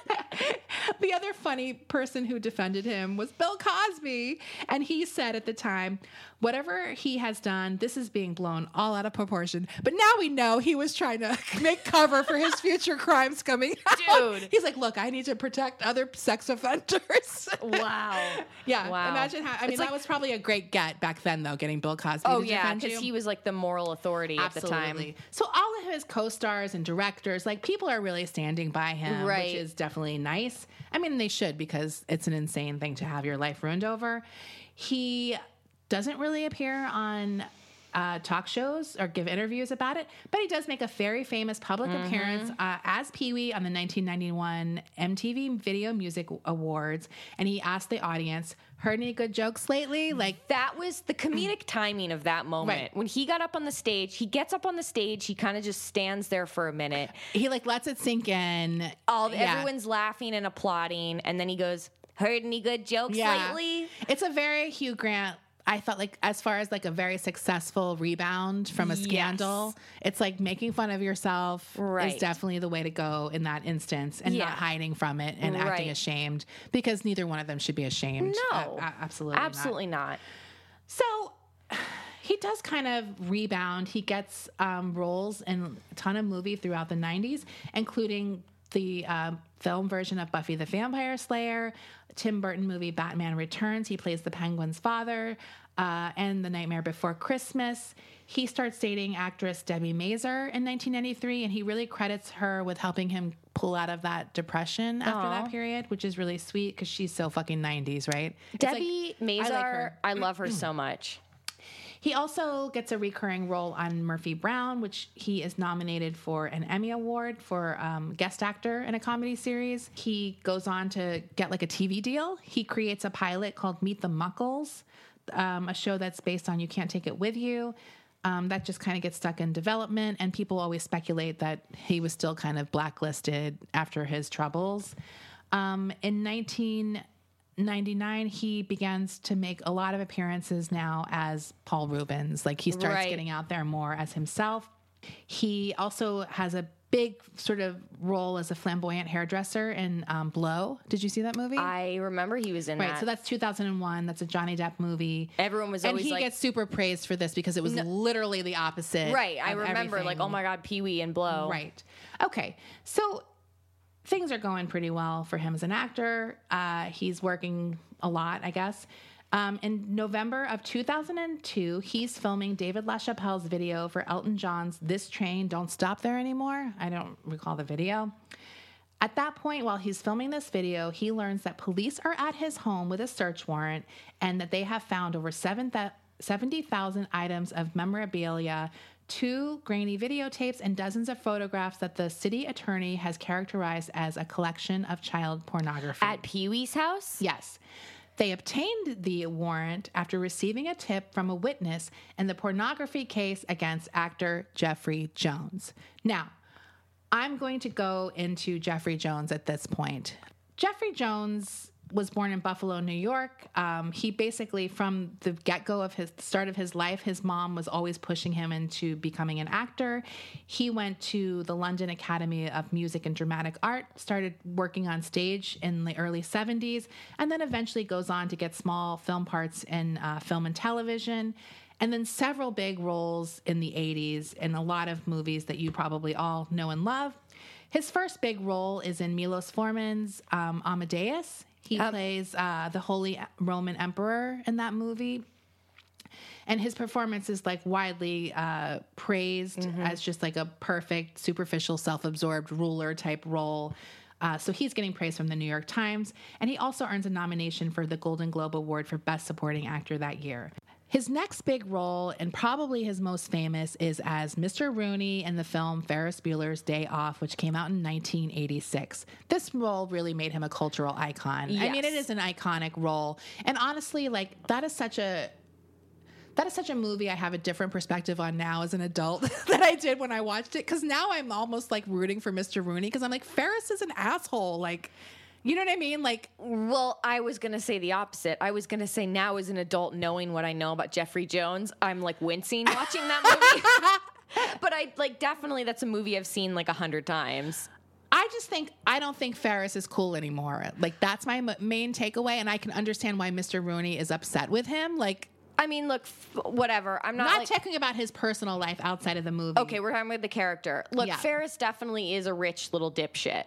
The other funny person who defended him was Bill Cosby, and he said at the time, "Whatever he has done, this is being blown all out of proportion." But now we know he was trying to make cover for his future crimes coming out. Dude. He's like, "Look, I need to protect other sex offenders." Wow. Yeah. Wow. Imagine how, I mean, that was probably a great get back then, though, getting Bill Cosby to defend you. Because he was like the moral authority at the time. So all of his co-stars and directors, like, people are really standing by him, Right. which is definitely nice. I mean, they should, because it's an insane thing to have your life ruined over. He doesn't really appear on talk shows or give interviews about it, but he does make a very famous public appearance as Pee-wee on the 1991 MTV Video Music Awards, and he asked the audience, "Heard any good jokes lately?" Like, that was the comedic timing of that moment. Right. When he got up on the stage, he kind of just stands there for a minute. he like lets it sink in. Everyone's laughing and applauding, and then he goes, "Heard any good jokes lately?" It's a very Hugh Grant. I felt like, as far as like a very successful rebound from a scandal, it's like making fun of yourself is definitely the way to go in that instance, and not hiding from it and acting ashamed, because neither one of them should be ashamed. No, absolutely not. So he does kind of rebound. He gets roles in a ton of movies throughout the 90s, including the film version of Buffy the Vampire Slayer, Tim Burton movie Batman Returns. He plays the Penguin's father, and The Nightmare Before Christmas. He starts dating actress Debbie Mazar in 1993, and he really credits her with helping him pull out of that depression after that period, which is really sweet because she's so fucking 90s, right? Debbie Mazar, I love her so much. He also gets a recurring role on Murphy Brown, which he is nominated for an Emmy Award for guest actor in a comedy series. He goes on to get like a TV deal. He creates a pilot called Meet the Muckles, a show that's based on You Can't Take It With You. That just kind of gets stuck in development, and people always speculate that he was still kind of blacklisted after his troubles. In 1999, he begins to make a lot of appearances now as Paul Reubens. Like, he starts getting out there more as himself. He also has a big sort of role as a flamboyant hairdresser in Blow. Did you see that movie? I remember he was in that. Right, so that's 2001. That's a Johnny Depp movie. Everyone was always like... And he gets super praised for this because it was literally the opposite. Right, I remember, like, oh my God, Pee-wee and Blow. Right. Okay, so things are going pretty well for him as an actor. He's working a lot, I guess. In November of 2002, he's filming David LaChapelle's video for Elton John's This Train Don't Stop There Anymore. I don't recall the video. At that point, while he's filming this video, he learns that police are at his home with a search warrant and that they have found over 70,000 items of memorabilia, 2 grainy videotapes, and dozens of photographs that the city attorney has characterized as a collection of child pornography. At Pee-wee's house? Yes. They obtained the warrant after receiving a tip from a witness in the pornography case against actor Jeffrey Jones. Now, I'm going to go into Jeffrey Jones at this point. Jeffrey Jones was born in Buffalo, New York. He basically, from the get-go of his start of his life, his mom was always pushing him into becoming an actor. He went to the London Academy of Music and Dramatic Art, started working on stage in the early 70s, and then eventually goes on to get small film parts in film and television, and then several big roles in the 80s in a lot of movies that you probably all know and love. His first big role is in Milos Forman's Amadeus. He plays the Holy Roman Emperor in that movie. And his performance is like widely praised as just like a perfect, superficial, self-absorbed ruler type role. So he's getting praise from the New York Times. And he also earns a nomination for the Golden Globe Award for Best Supporting Actor that year. His next big role, and probably his most famous, is as Mr. Rooney in the film Ferris Bueller's Day Off, which came out in 1986. This role really made him a cultural icon. Yes. I mean, it is an iconic role. And honestly, like, that is such a movie I have a different perspective on now as an adult than I did when I watched it. Because now I'm almost like rooting for Mr. Rooney because I'm like, Ferris is an asshole. Like, you know what I mean? Like, well, I was going to say the opposite. I was going to say now as an adult, knowing what I know about Jeffrey Jones, I'm like wincing watching that movie. But definitely that's a movie I've seen like 100 times. I don't think Ferris is cool anymore. Like, that's my main takeaway. And I can understand why Mr. Rooney is upset with him. Like, I mean, look, whatever. I'm not talking about his personal life outside of the movie. Okay, we're talking about the character. Look, Ferris definitely is a rich little dipshit.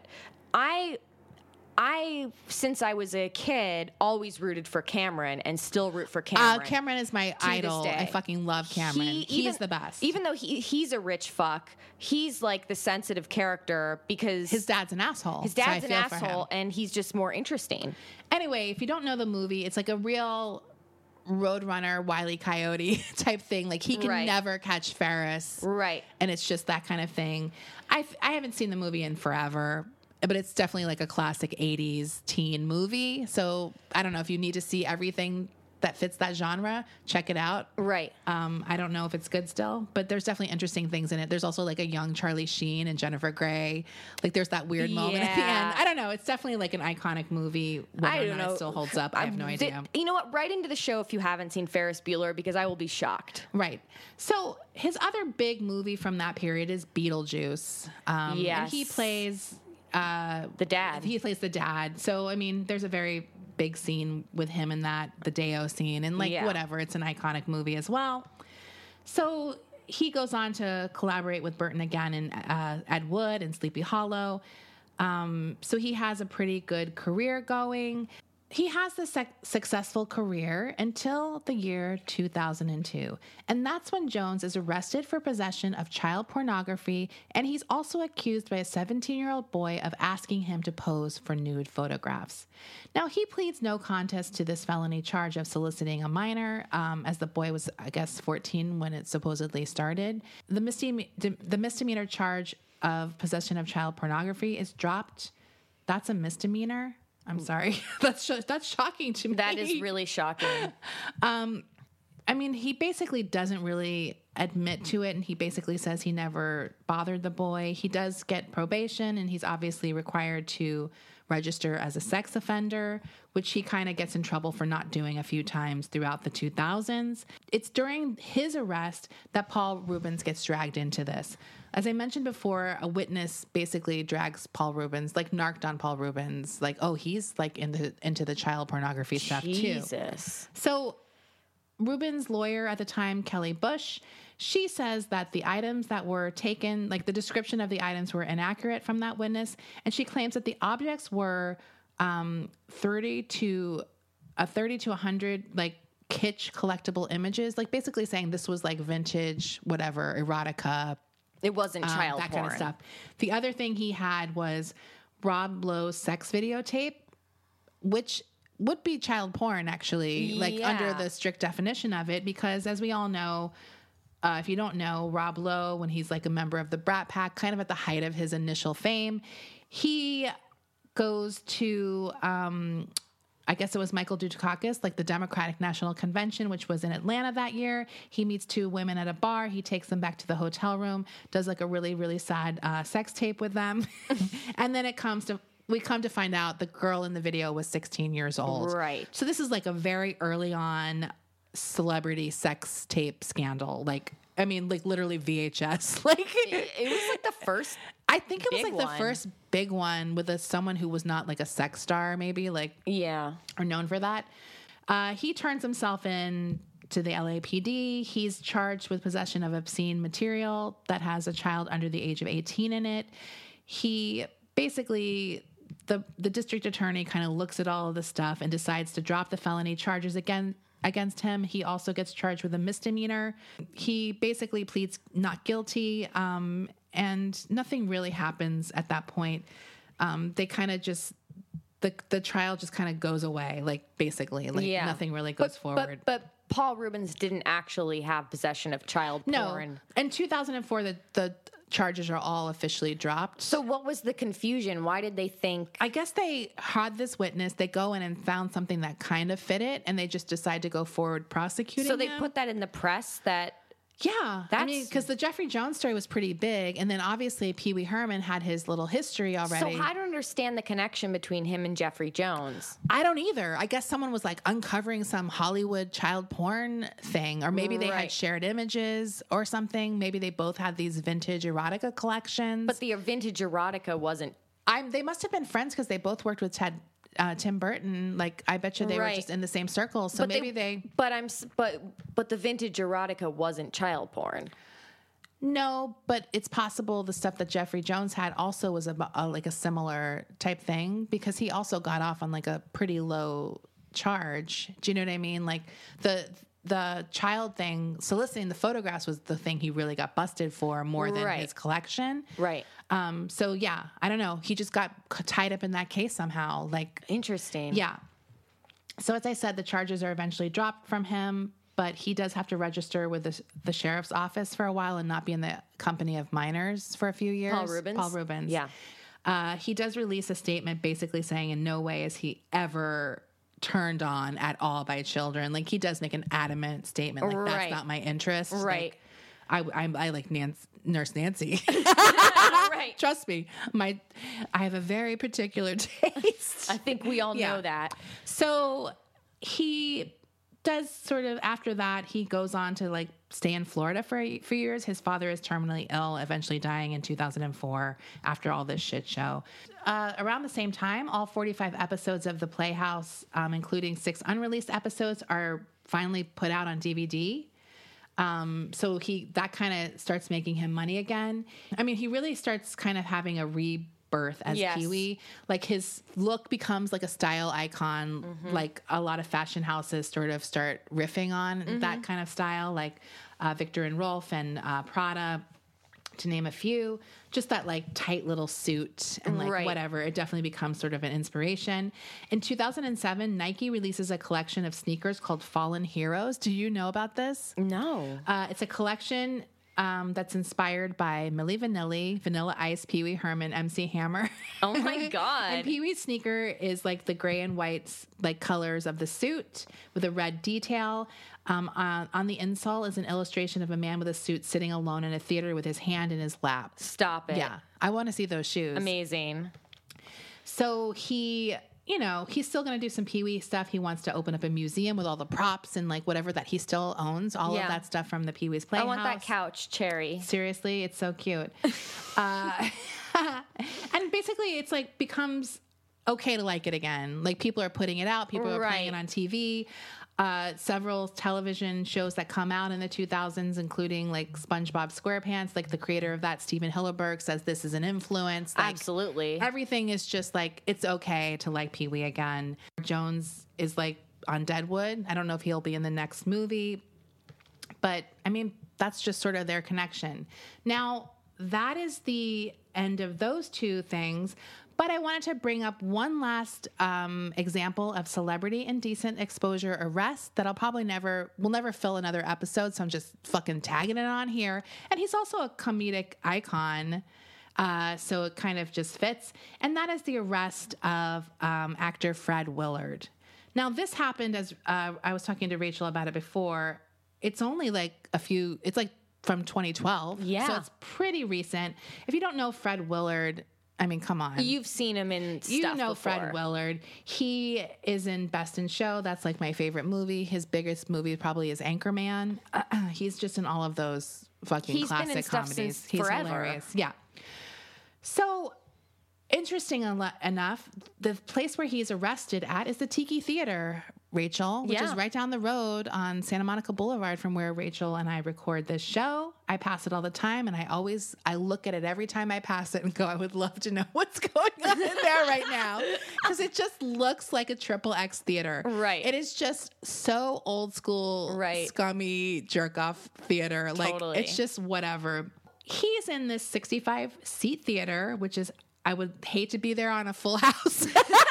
I, since I was a kid, always rooted for Cameron and still root for Cameron. Cameron is my idol. I fucking love Cameron. He's the best. Even though he's a rich fuck, he's like the sensitive character because his dad's an asshole. His dad's an asshole, and he's just more interesting. Anyway, if you don't know the movie, it's like a real Roadrunner, Wile E. Coyote type thing. Like, he can never catch Ferris. Right. And it's just that kind of thing. I haven't seen the movie in forever, but it's definitely like a classic 80s teen movie. So I don't know if you need to see everything that fits that genre, check it out. Right. I don't know if it's good still, but there's definitely interesting things in it. There's also like a young Charlie Sheen and Jennifer Grey. Like, there's that weird moment at the end. I don't know. It's definitely like an iconic movie. Whether or not it still holds up, I have no idea. You know what? Write into the show if you haven't seen Ferris Bueller, because I will be shocked. Right. So his other big movie from that period is Beetlejuice. Yes. And he plays the dad. He plays the dad. So, I mean, there's a very big scene with him in that, the Deo scene, and whatever. It's an iconic movie as well. So he goes on to collaborate with Burton again in Ed Wood and Sleepy Hollow. So he has a pretty good career going. He has this successful career until the year 2002. And that's when Jones is arrested for possession of child pornography, and he's also accused by a 17-year-old boy of asking him to pose for nude photographs. Now, he pleads no contest to this felony charge of soliciting a minor, as the boy was, I guess, 14 when it supposedly started. The misdemeanor charge of possession of child pornography is dropped. That's a misdemeanor. I'm sorry. That's shocking to me. That is really shocking. I mean, he basically doesn't really admit to it, and he basically says he never bothered the boy. He does get probation, and he's obviously required to register as a sex offender, which he kind of gets in trouble for not doing a few times throughout the 2000s. It's during his arrest that Paul Reubens gets dragged into this. As I mentioned before, a witness basically drags Paul Reubens, like narked on Paul Reubens, like, oh, he's like into the child pornography stuff too. Jesus. So Reubens' lawyer at the time, Kelly Bush, she says that the items that were taken, like the description of the items were inaccurate from that witness. And she claims that the objects were 30 to 100 like kitsch collectible images, like basically saying this was like vintage, whatever, erotica. It wasn't child that porn. kind of stuff. The other thing he had was Rob Lowe's sex videotape, which would be child porn, actually, like under the strict definition of it, because as we all know, if you don't know, Rob Lowe, when he's like a member of the Brat Pack, kind of at the height of his initial fame, he goes to, I I guess it was Michael Dukakis, like the Democratic National Convention, which was in Atlanta that year. He meets two women at a bar. He takes them back to the hotel room, does like a really, really sad sex tape with them. And then we come to find out the girl in the video was 16 years old. Right. So this is like a very early on celebrity sex tape scandal. Like, I mean, like literally VHS. Like it was like the first. I think it was like one. the first big one with someone who was not like a sex star, maybe like or known for that. He turns himself in to the LAPD. He's charged with possession of obscene material that has a child under the age of 18 in it. He basically, the district attorney kind of looks at all of this stuff and decides to drop the felony charges against him. He also gets charged with a misdemeanor. He basically pleads not guilty, and nothing really happens at that point. They kind of just, the trial just kind of goes away, like basically, like nothing really goes forward. But Paul Reubens didn't actually have possession of child porn. No, in 2004, the charges are all officially dropped. So what was the confusion? Why did they think? I guess they had this witness. They go in and found something that kind of fit it, and they just decide to go forward prosecuting So they him. put that in the press that... Yeah. I mean, because the Jeffrey Jones story was pretty big, and then obviously Pee Wee Herman had his little history already. So I don't understand the connection between him and Jeffrey Jones. I don't either. I guess someone was like uncovering some Hollywood child porn thing, or maybe they had shared images or something. Maybe they both had these vintage erotica collections. But the vintage erotica wasn't... They must have been friends because they both worked with Tim Burton. Like, I bet you they were just in the same circle. So maybe they... But the vintage erotica wasn't child porn. No, but it's possible the stuff that Jeffrey Jones had also was like a similar type thing, because he also got off on like a pretty low charge. Do you know what I mean? Like the child thing, soliciting the photographs was the thing he really got busted for more than his collection. Right. So yeah, I don't know. He just got tied up in that case somehow. Like, interesting. Yeah. So as I said, the charges are eventually dropped from him, but he does have to register with the sheriff's office for a while and not be in the company of minors for a few years. Paul Reubens? Yeah. He does release a statement basically saying in no way is he ever turned on at all by children. Like, he does make an adamant statement, like, that's not my interest. Right. Like, I like Nurse Nancy. Right. Trust me. I have a very particular taste. I think we all know that. So he does sort of, after that, he goes on to like stay in Florida for years. His father is terminally ill, eventually dying in 2004 after all this shit show. Around the same time, all 45 episodes of The Playhouse, including 6 unreleased episodes, are finally put out on DVD. So that kind of starts making him money again. I mean, he really starts kind of having a rebirth as Pee Wee. Like, his look becomes like a style icon. Mm-hmm. Like, a lot of fashion houses sort of start riffing on that kind of style, like Victor and Rolf and Prada, to name a few. Just that like tight little suit and like whatever. It definitely becomes sort of an inspiration. In 2007, Nike releases a collection of sneakers called Fallen Heroes. Do you know about this? No. It's a collection that's inspired by Milli Vanilli, Vanilla Ice, Pee Wee Herman, MC Hammer. Oh my God. And Pee Wee's sneaker is like the gray and white like colors of the suit with a red detail. On the insole is an illustration of a man with a suit sitting alone in a theater with his hand in his lap. Stop it. Yeah. I want to see those shoes. Amazing. So he's still going to do some Pee Wee stuff. He wants to open up a museum with all the props and like whatever that he still owns, all of that stuff from the Pee Wee's Playhouse. I want that couch, Cherry. Seriously, it's so cute. And basically it's like becomes okay to like it again. Like, people are putting it out. People are playing it on TV. Several television shows that come out in the 2000s, including like SpongeBob SquarePants, like the creator of that, Steven Hillenburg, says this is an influence. Like, absolutely. Everything is just like, it's okay to like Pee Wee again. Jones is like on Deadwood. I don't know if he'll be in the next movie, but I mean, that's just sort of their connection. Now, that is the end of those two things. But I wanted to bring up one last example of celebrity indecent exposure arrest that will never fill another episode, so I'm just fucking tagging it on here. And he's also a comedic icon, so it kind of just fits. And that is the arrest of actor Fred Willard. Now, this happened as I was talking to Rachel about it before. It's only like it's like from 2012. Yeah. So it's pretty recent. If you don't know Fred Willard, I mean, come on. You've seen him in stuff You know before. Fred Willard. He is in Best in Show. That's like my favorite movie. His biggest movie probably is Anchorman. He's just in all of those fucking classic been in stuff comedies. since He's forever. hilarious. Yeah. So interesting enough, the place where he's arrested at is the Tiki Theater, Rachel, which is right down the road on Santa Monica Boulevard from where Rachel and I record this show. I pass it all the time, and I look at it every time I pass it and go, I would love to know what's going on in there right now, because it just looks like a XXX theater. Right. It is just so old school, Right. scummy jerk-off theater. Totally. Like, it's just whatever. He's in this 65-seat theater, which is, I would hate to be there on a full house.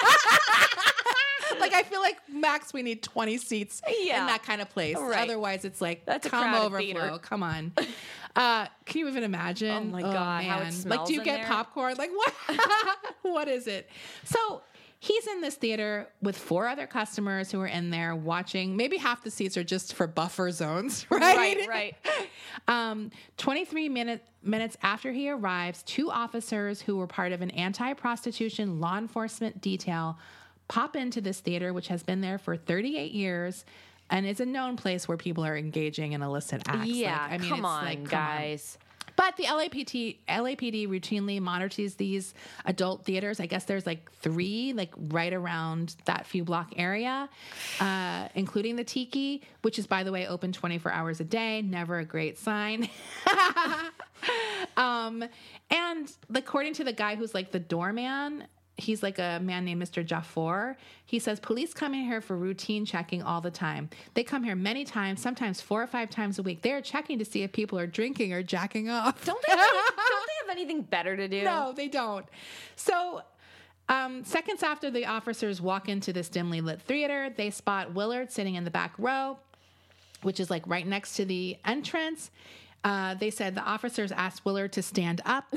Like, I feel like max we need 20 seats in that kind of place. Right. Otherwise, it's like, That's a come crowded overflow. theater. Come on. Can you even imagine? Oh my God, how it man. smells Like, do you in get there? popcorn? Like, what? What is it? So he's in this theater with 4 other customers who are in there watching. Maybe half the seats are just for buffer zones, right? Right. 23 minutes after he arrives, 2 officers who were part of an anti-prostitution law enforcement detail pop into this theater, which has been there for 38 years and is a known place where people are engaging in illicit acts. Yeah, Like, I mean, come it's on, like, guys. But the LAPD routinely monitors these adult theaters. I guess there's like 3, like right around that few block area, including the Tiki, which is, by the way, open 24 hours a day. Never a great sign. And according to the guy who's like the doorman, he's like a man named Mr. Jaffor. He says, police come in here for routine checking all the time. They come here many times, sometimes 4 or 5 times a week. They are checking to see if people are drinking or jacking off. Don't they have anything better to do? No, they don't. So seconds after the officers walk into this dimly lit theater, they spot Willard sitting in the back row, which is like right next to the entrance. They said the officers asked Willard to stand up.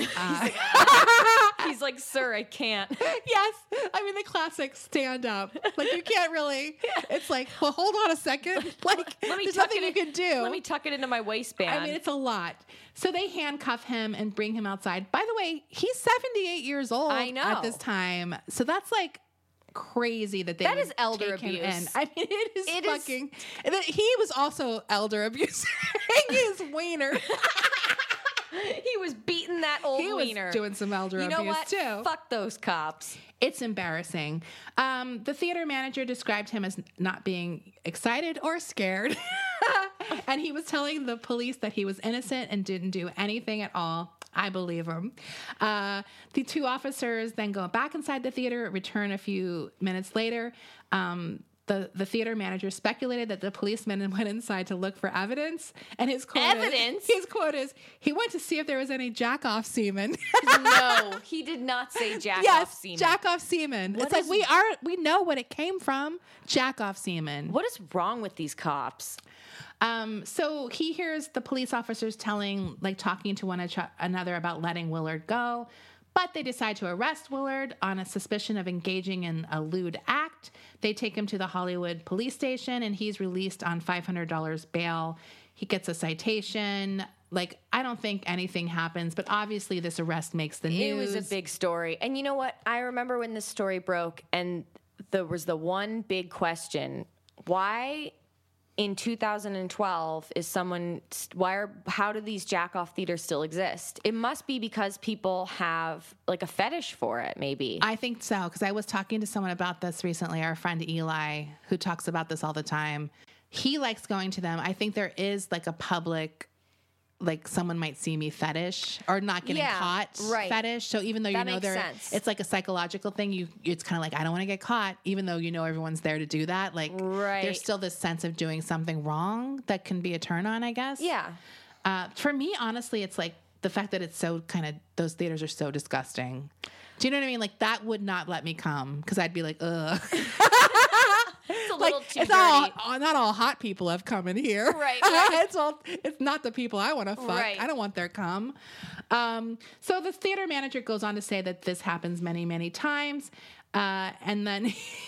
He's like, sir, I can't. Yes. I mean, the classic stand up. Like, you can't really. It's like, well, hold on a second. Like, there's nothing you can do. Let me tuck it into my waistband. I mean, it's a lot. So they handcuff him and bring him outside. By the way, he's 78 years old I know. at this time. So that's like crazy that they That is elder take him abuse. in. I mean, it is It fucking. And then he was also elder abusing his wiener. He was beating that old He was wiener. doing some elder you know abuse what? too. Fuck those cops. It's embarrassing. The theater manager described him as not being excited or scared. And he was telling the police that he was innocent and didn't do anything at all. I believe him. The 2 officers then go back inside the theater, return a few minutes later. The theater manager speculated that the policeman went inside to look for evidence. And his quote is, he went to see if there was any jack-off semen. No, he did not say jack off Yes, semen. jack-off semen. What It's like is- we know what it came from. Jack-off semen. What is wrong with these cops? So he hears the police officers talking to one another about letting Willard go, but they decide to arrest Willard on a suspicion of engaging in a lewd act. They take him to the Hollywood police station, and he's released on $500 bail. He gets a citation. Like, I don't think anything happens, but obviously this arrest makes the news. It was a big story. And you know what? I remember when this story broke, and there was the one big question. Why in 2012 is how do these jack-off theaters still exist? It must be because people have like a fetish for it, maybe. I think so, because I was talking to someone about this recently, our friend Eli, who talks about this all the time. He likes going to them. I think there is like a public, like someone might see me fetish or not getting caught fetish. So even though you That know makes sense. it's like a psychological thing. It's kind of like, I don't want to get caught, even though you know everyone's there to do that. Like there's still this sense of doing something wrong that can be a turn on, I guess. Yeah. For me, honestly, it's like the fact that it's so kind of, those theaters are so disgusting. Do you know what I mean? Like that would not let me come because I'd be like, ugh. It's a little too it's dirty. not all hot people have come in here. Right. It's not the people I want to fuck. Right. I don't want their cum. So the theater manager goes on to say that this happens many, many times. And then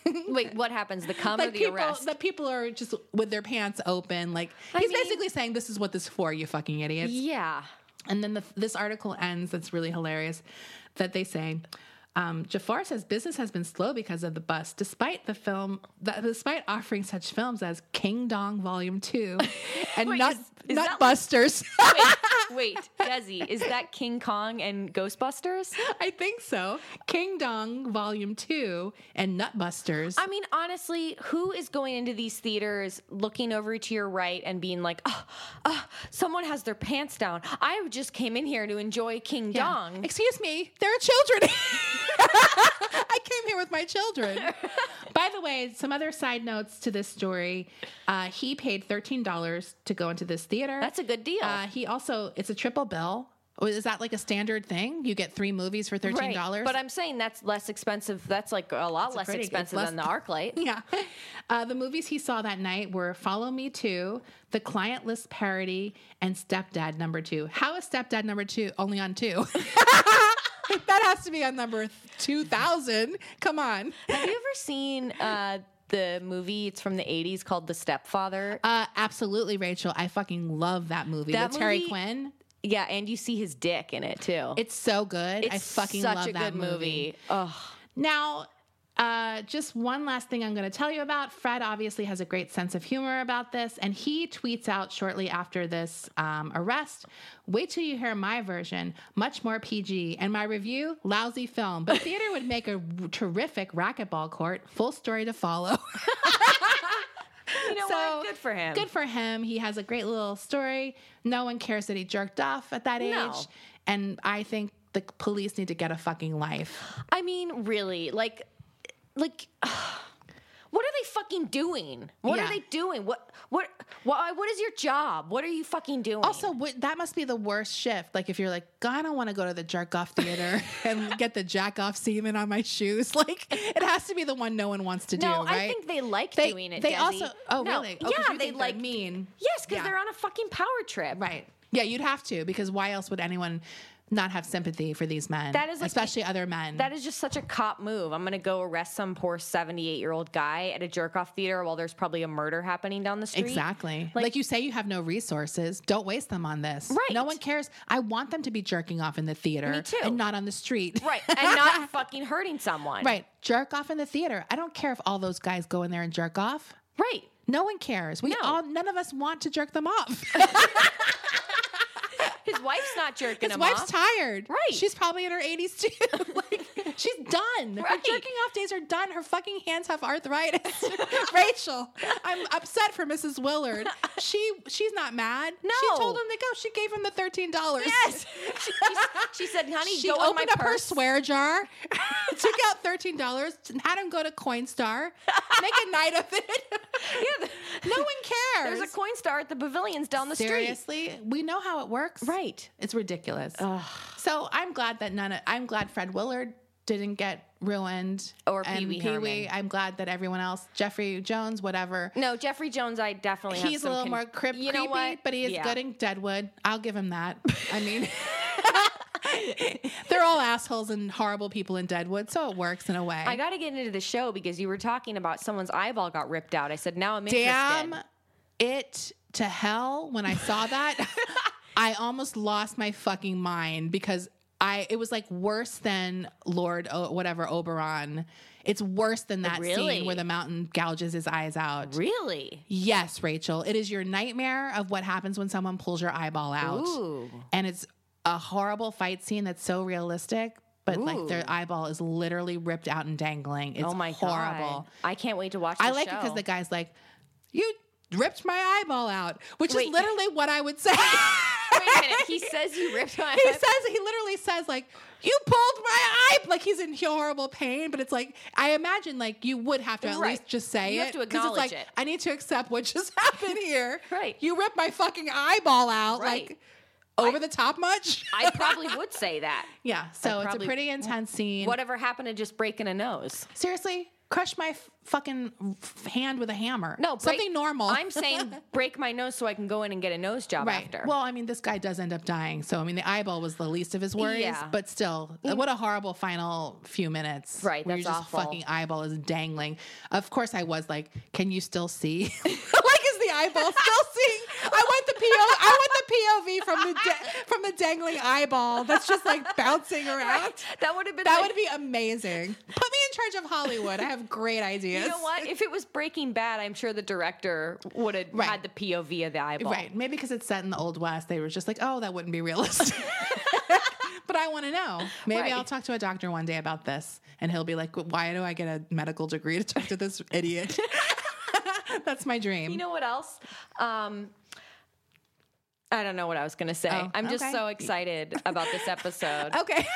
Wait, what happens? The cum or the people, arrest? the people are just with their pants open. Like he's basically saying, "This is what this is for, you fucking idiots." Yeah. And then this article ends. That's really hilarious. That they say. Jafar says business has been slow because of the bust, despite offering such films as King Dong Volume 2 and Wait, Nutbusters. Wait, Desi, is that King Kong and Ghostbusters? I think so. King Dong Volume 2 and Nutbusters. I mean, honestly, who is going into these theaters looking over to your right and being like, someone has their pants down. I just came in here to enjoy King Dong. Excuse me, there are children. I came here with my children. By the way, some other side notes to this story. He paid $13 to go into this theater. That's a good deal. He also, it's a triple bill. Is that like a standard thing? You get 3 movies for $13? Right. But I'm saying that's less expensive. That's like a lot less expensive than the ArcLight. Yeah. The movies he saw that night were Follow Me 2, The Client List Parody, and Stepdad Number 2. How is Stepdad Number 2 only on 2? That has to be on number 2,000. Come on. Have you ever seen the movie? It's from the 80s called The Stepfather. Absolutely, Rachel. I fucking love that movie. With Terry Quinn. Yeah, and you see his dick in it too. It's so good. I fucking love that movie. Such a good movie. Ugh. Now, just one last thing I'm going to tell you about. Fred obviously has a great sense of humor about this, and he tweets out shortly after this arrest, "Wait till you hear my version, much more PG, and my review, lousy film, but theater would make a terrific racquetball court, full story to follow." You know what? Good for him. Good for him. He has a great little story. No one cares that he jerked off at that age. No. And I think the police need to get a fucking life. I mean, really, like, what are they fucking doing? What are they doing? What is your job? What are you fucking doing? Also, that must be the worst shift. Like, if you're like, God, I don't want to go to the jerk off theater and get the jack off semen on my shoes. Like, it has to be the one no one wants to do, right? I think they like doing it. They Desi. also, really? Oh, yeah, they like mean. Yes, because they're on a fucking power trip. Right. Yeah, you'd have to, because why else would anyone not have sympathy for these men, that is like, especially other men? That is just such a cop move. I'm going to go arrest some poor 78-year-old guy at a jerk-off theater while there's probably a murder happening down the street. Exactly. Like you say, you have no resources. Don't waste them on this. Right. No one cares. I want them to be jerking off in the theater. Me too. And not on the street. Right. And not fucking hurting someone. Right. Jerk off in the theater. I don't care if all those guys go in there and jerk off. Right. No one cares. None of us want to jerk them off. His wife's not jerking him off. His wife's tired. Right. She's probably in her 80s too. Like, she's done. Right. Her jerking off days are done. Her fucking hands have arthritis. Rachel, I'm upset for Mrs. Willard. She's not mad. No. She told him to go. She gave him the $13. Yes. She said, honey, she go in my opened up her purse. swear jar, took out $13, had him go to Coinstar, make a night of it. Yeah, no one cares. There's a Coinstar at the pavilions down the street. Seriously, we know how it works. Right. It's ridiculous. So I'm glad that I'm glad Fred Willard didn't get ruined. Or Pee-wee Herman. I'm glad that everyone else, Jeffrey Jones, whatever. No, Jeffrey Jones, I definitely have He's a little more creepy, but he is good in Deadwood. I'll give him that. I mean, they're all assholes and horrible people in Deadwood, so it works in a way. I got to get into the show because you were talking about someone's eyeball got ripped out. I said, now I'm interested. Damn it to hell when I saw that. I almost lost my fucking mind because it was like worse than Lord Oberon. It's worse than that scene where the mountain gouges his eyes out. Really? Yes, Rachel. It is your nightmare of what happens when someone pulls your eyeball out. Ooh. And it's a horrible fight scene that's so realistic, but like their eyeball is literally ripped out and dangling. It's horrible. God. I can't wait to watch the show. I like it because the guy's like, you ripped my eyeball out, which is literally what I would say. Wait a minute. He says you ripped my eyeball. He literally says like, you pulled my eye. Like he's in horrible pain, but it's like, I imagine like you would have to at least just say you it. have to acknowledge it's like, it. I need to accept what just happened here. Right. You ripped my fucking eyeball out. Right. Like, over the top much? I probably would say that. Yeah. So it's a pretty intense scene. Whatever happened to just breaking a nose? Seriously? crush my fucking hand with a hammer. No, something normal. I'm saying break my nose so I can go in and get a nose job right. after. Well, I mean, this guy does end up dying. So, I mean, the eyeball was the least of his worries. Yeah. But still, what a horrible final few minutes. Right, where that's your just awful. fucking eyeball is dangling. Of course, I was like, can you still see? Like, is the eyeball still seeing? I want the POV from the dangling eyeball that's just like bouncing around. Right. That would have been That would be amazing. Put me in charge of Hollywood. I have great ideas. You know what? If it was Breaking Bad, I'm sure the director would have had the POV of the eyeball. Right. Maybe because it's set in the Old West, they were just like, oh, that wouldn't be realistic. But I want to know. Maybe I'll talk to a doctor one day about this, and he'll be like, why do I get a medical degree to talk to this idiot? That's my dream. You know what else? I don't know what I was going to say. Oh, I'm just so excited about this episode. Okay.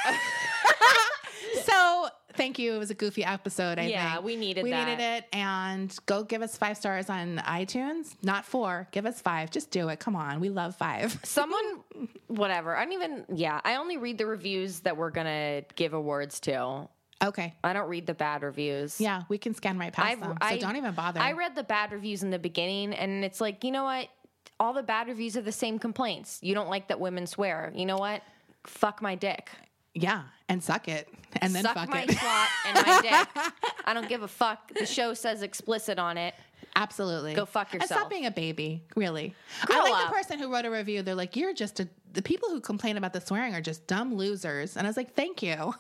So thank you. It was a goofy episode, I think. Yeah, we needed that. We needed it. And go give us 5 stars on iTunes. Not 4. Give us 5. Just do it. Come on. We love 5. Someone, whatever. I only read the reviews that we're going to give awards to. Okay. I don't read the bad reviews. Yeah, we can scan right past them. So don't even bother. I read the bad reviews in the beginning, and it's like, you know what? All the bad reviews are the same complaints. You don't like that women swear. You know what? Fuck my dick. Yeah, and suck it. And then Suck fuck my it. twat and my dick. I don't give a fuck. The show says explicit on it. Absolutely. Go fuck And yourself. stop being a baby, really. Grow I like up. the person who wrote a review. They're like, you're just the people who complain about the swearing are just dumb losers. And I was like, thank you.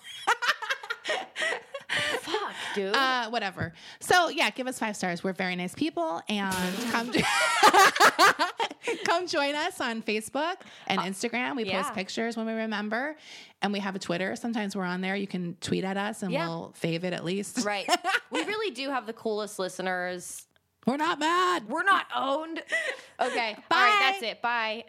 Fuck, dude. Whatever. So yeah, give us 5 stars. We're very nice people, and come join us on Facebook and Instagram. We post pictures when we remember, and we have a Twitter. Sometimes we're on there. You can tweet at us, and we'll fave it at least. Right. We really do have the coolest listeners. We're not mad. We're not owned. Okay. Bye. All right. That's it. Bye.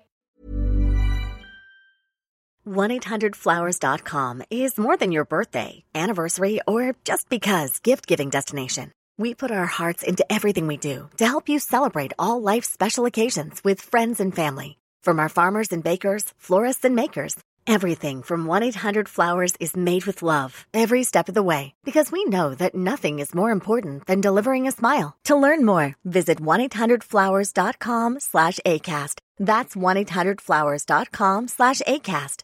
1-800-Flowers.com is more than your birthday, anniversary, or just because gift-giving destination. We put our hearts into everything we do to help you celebrate all life's special occasions with friends and family. From our farmers and bakers, florists and makers, everything from 1-800-Flowers is made with love every step of the way, because we know that nothing is more important than delivering a smile. To learn more, visit 1-800-Flowers.com/ACAST. That's 1-800-Flowers.com/ACAST.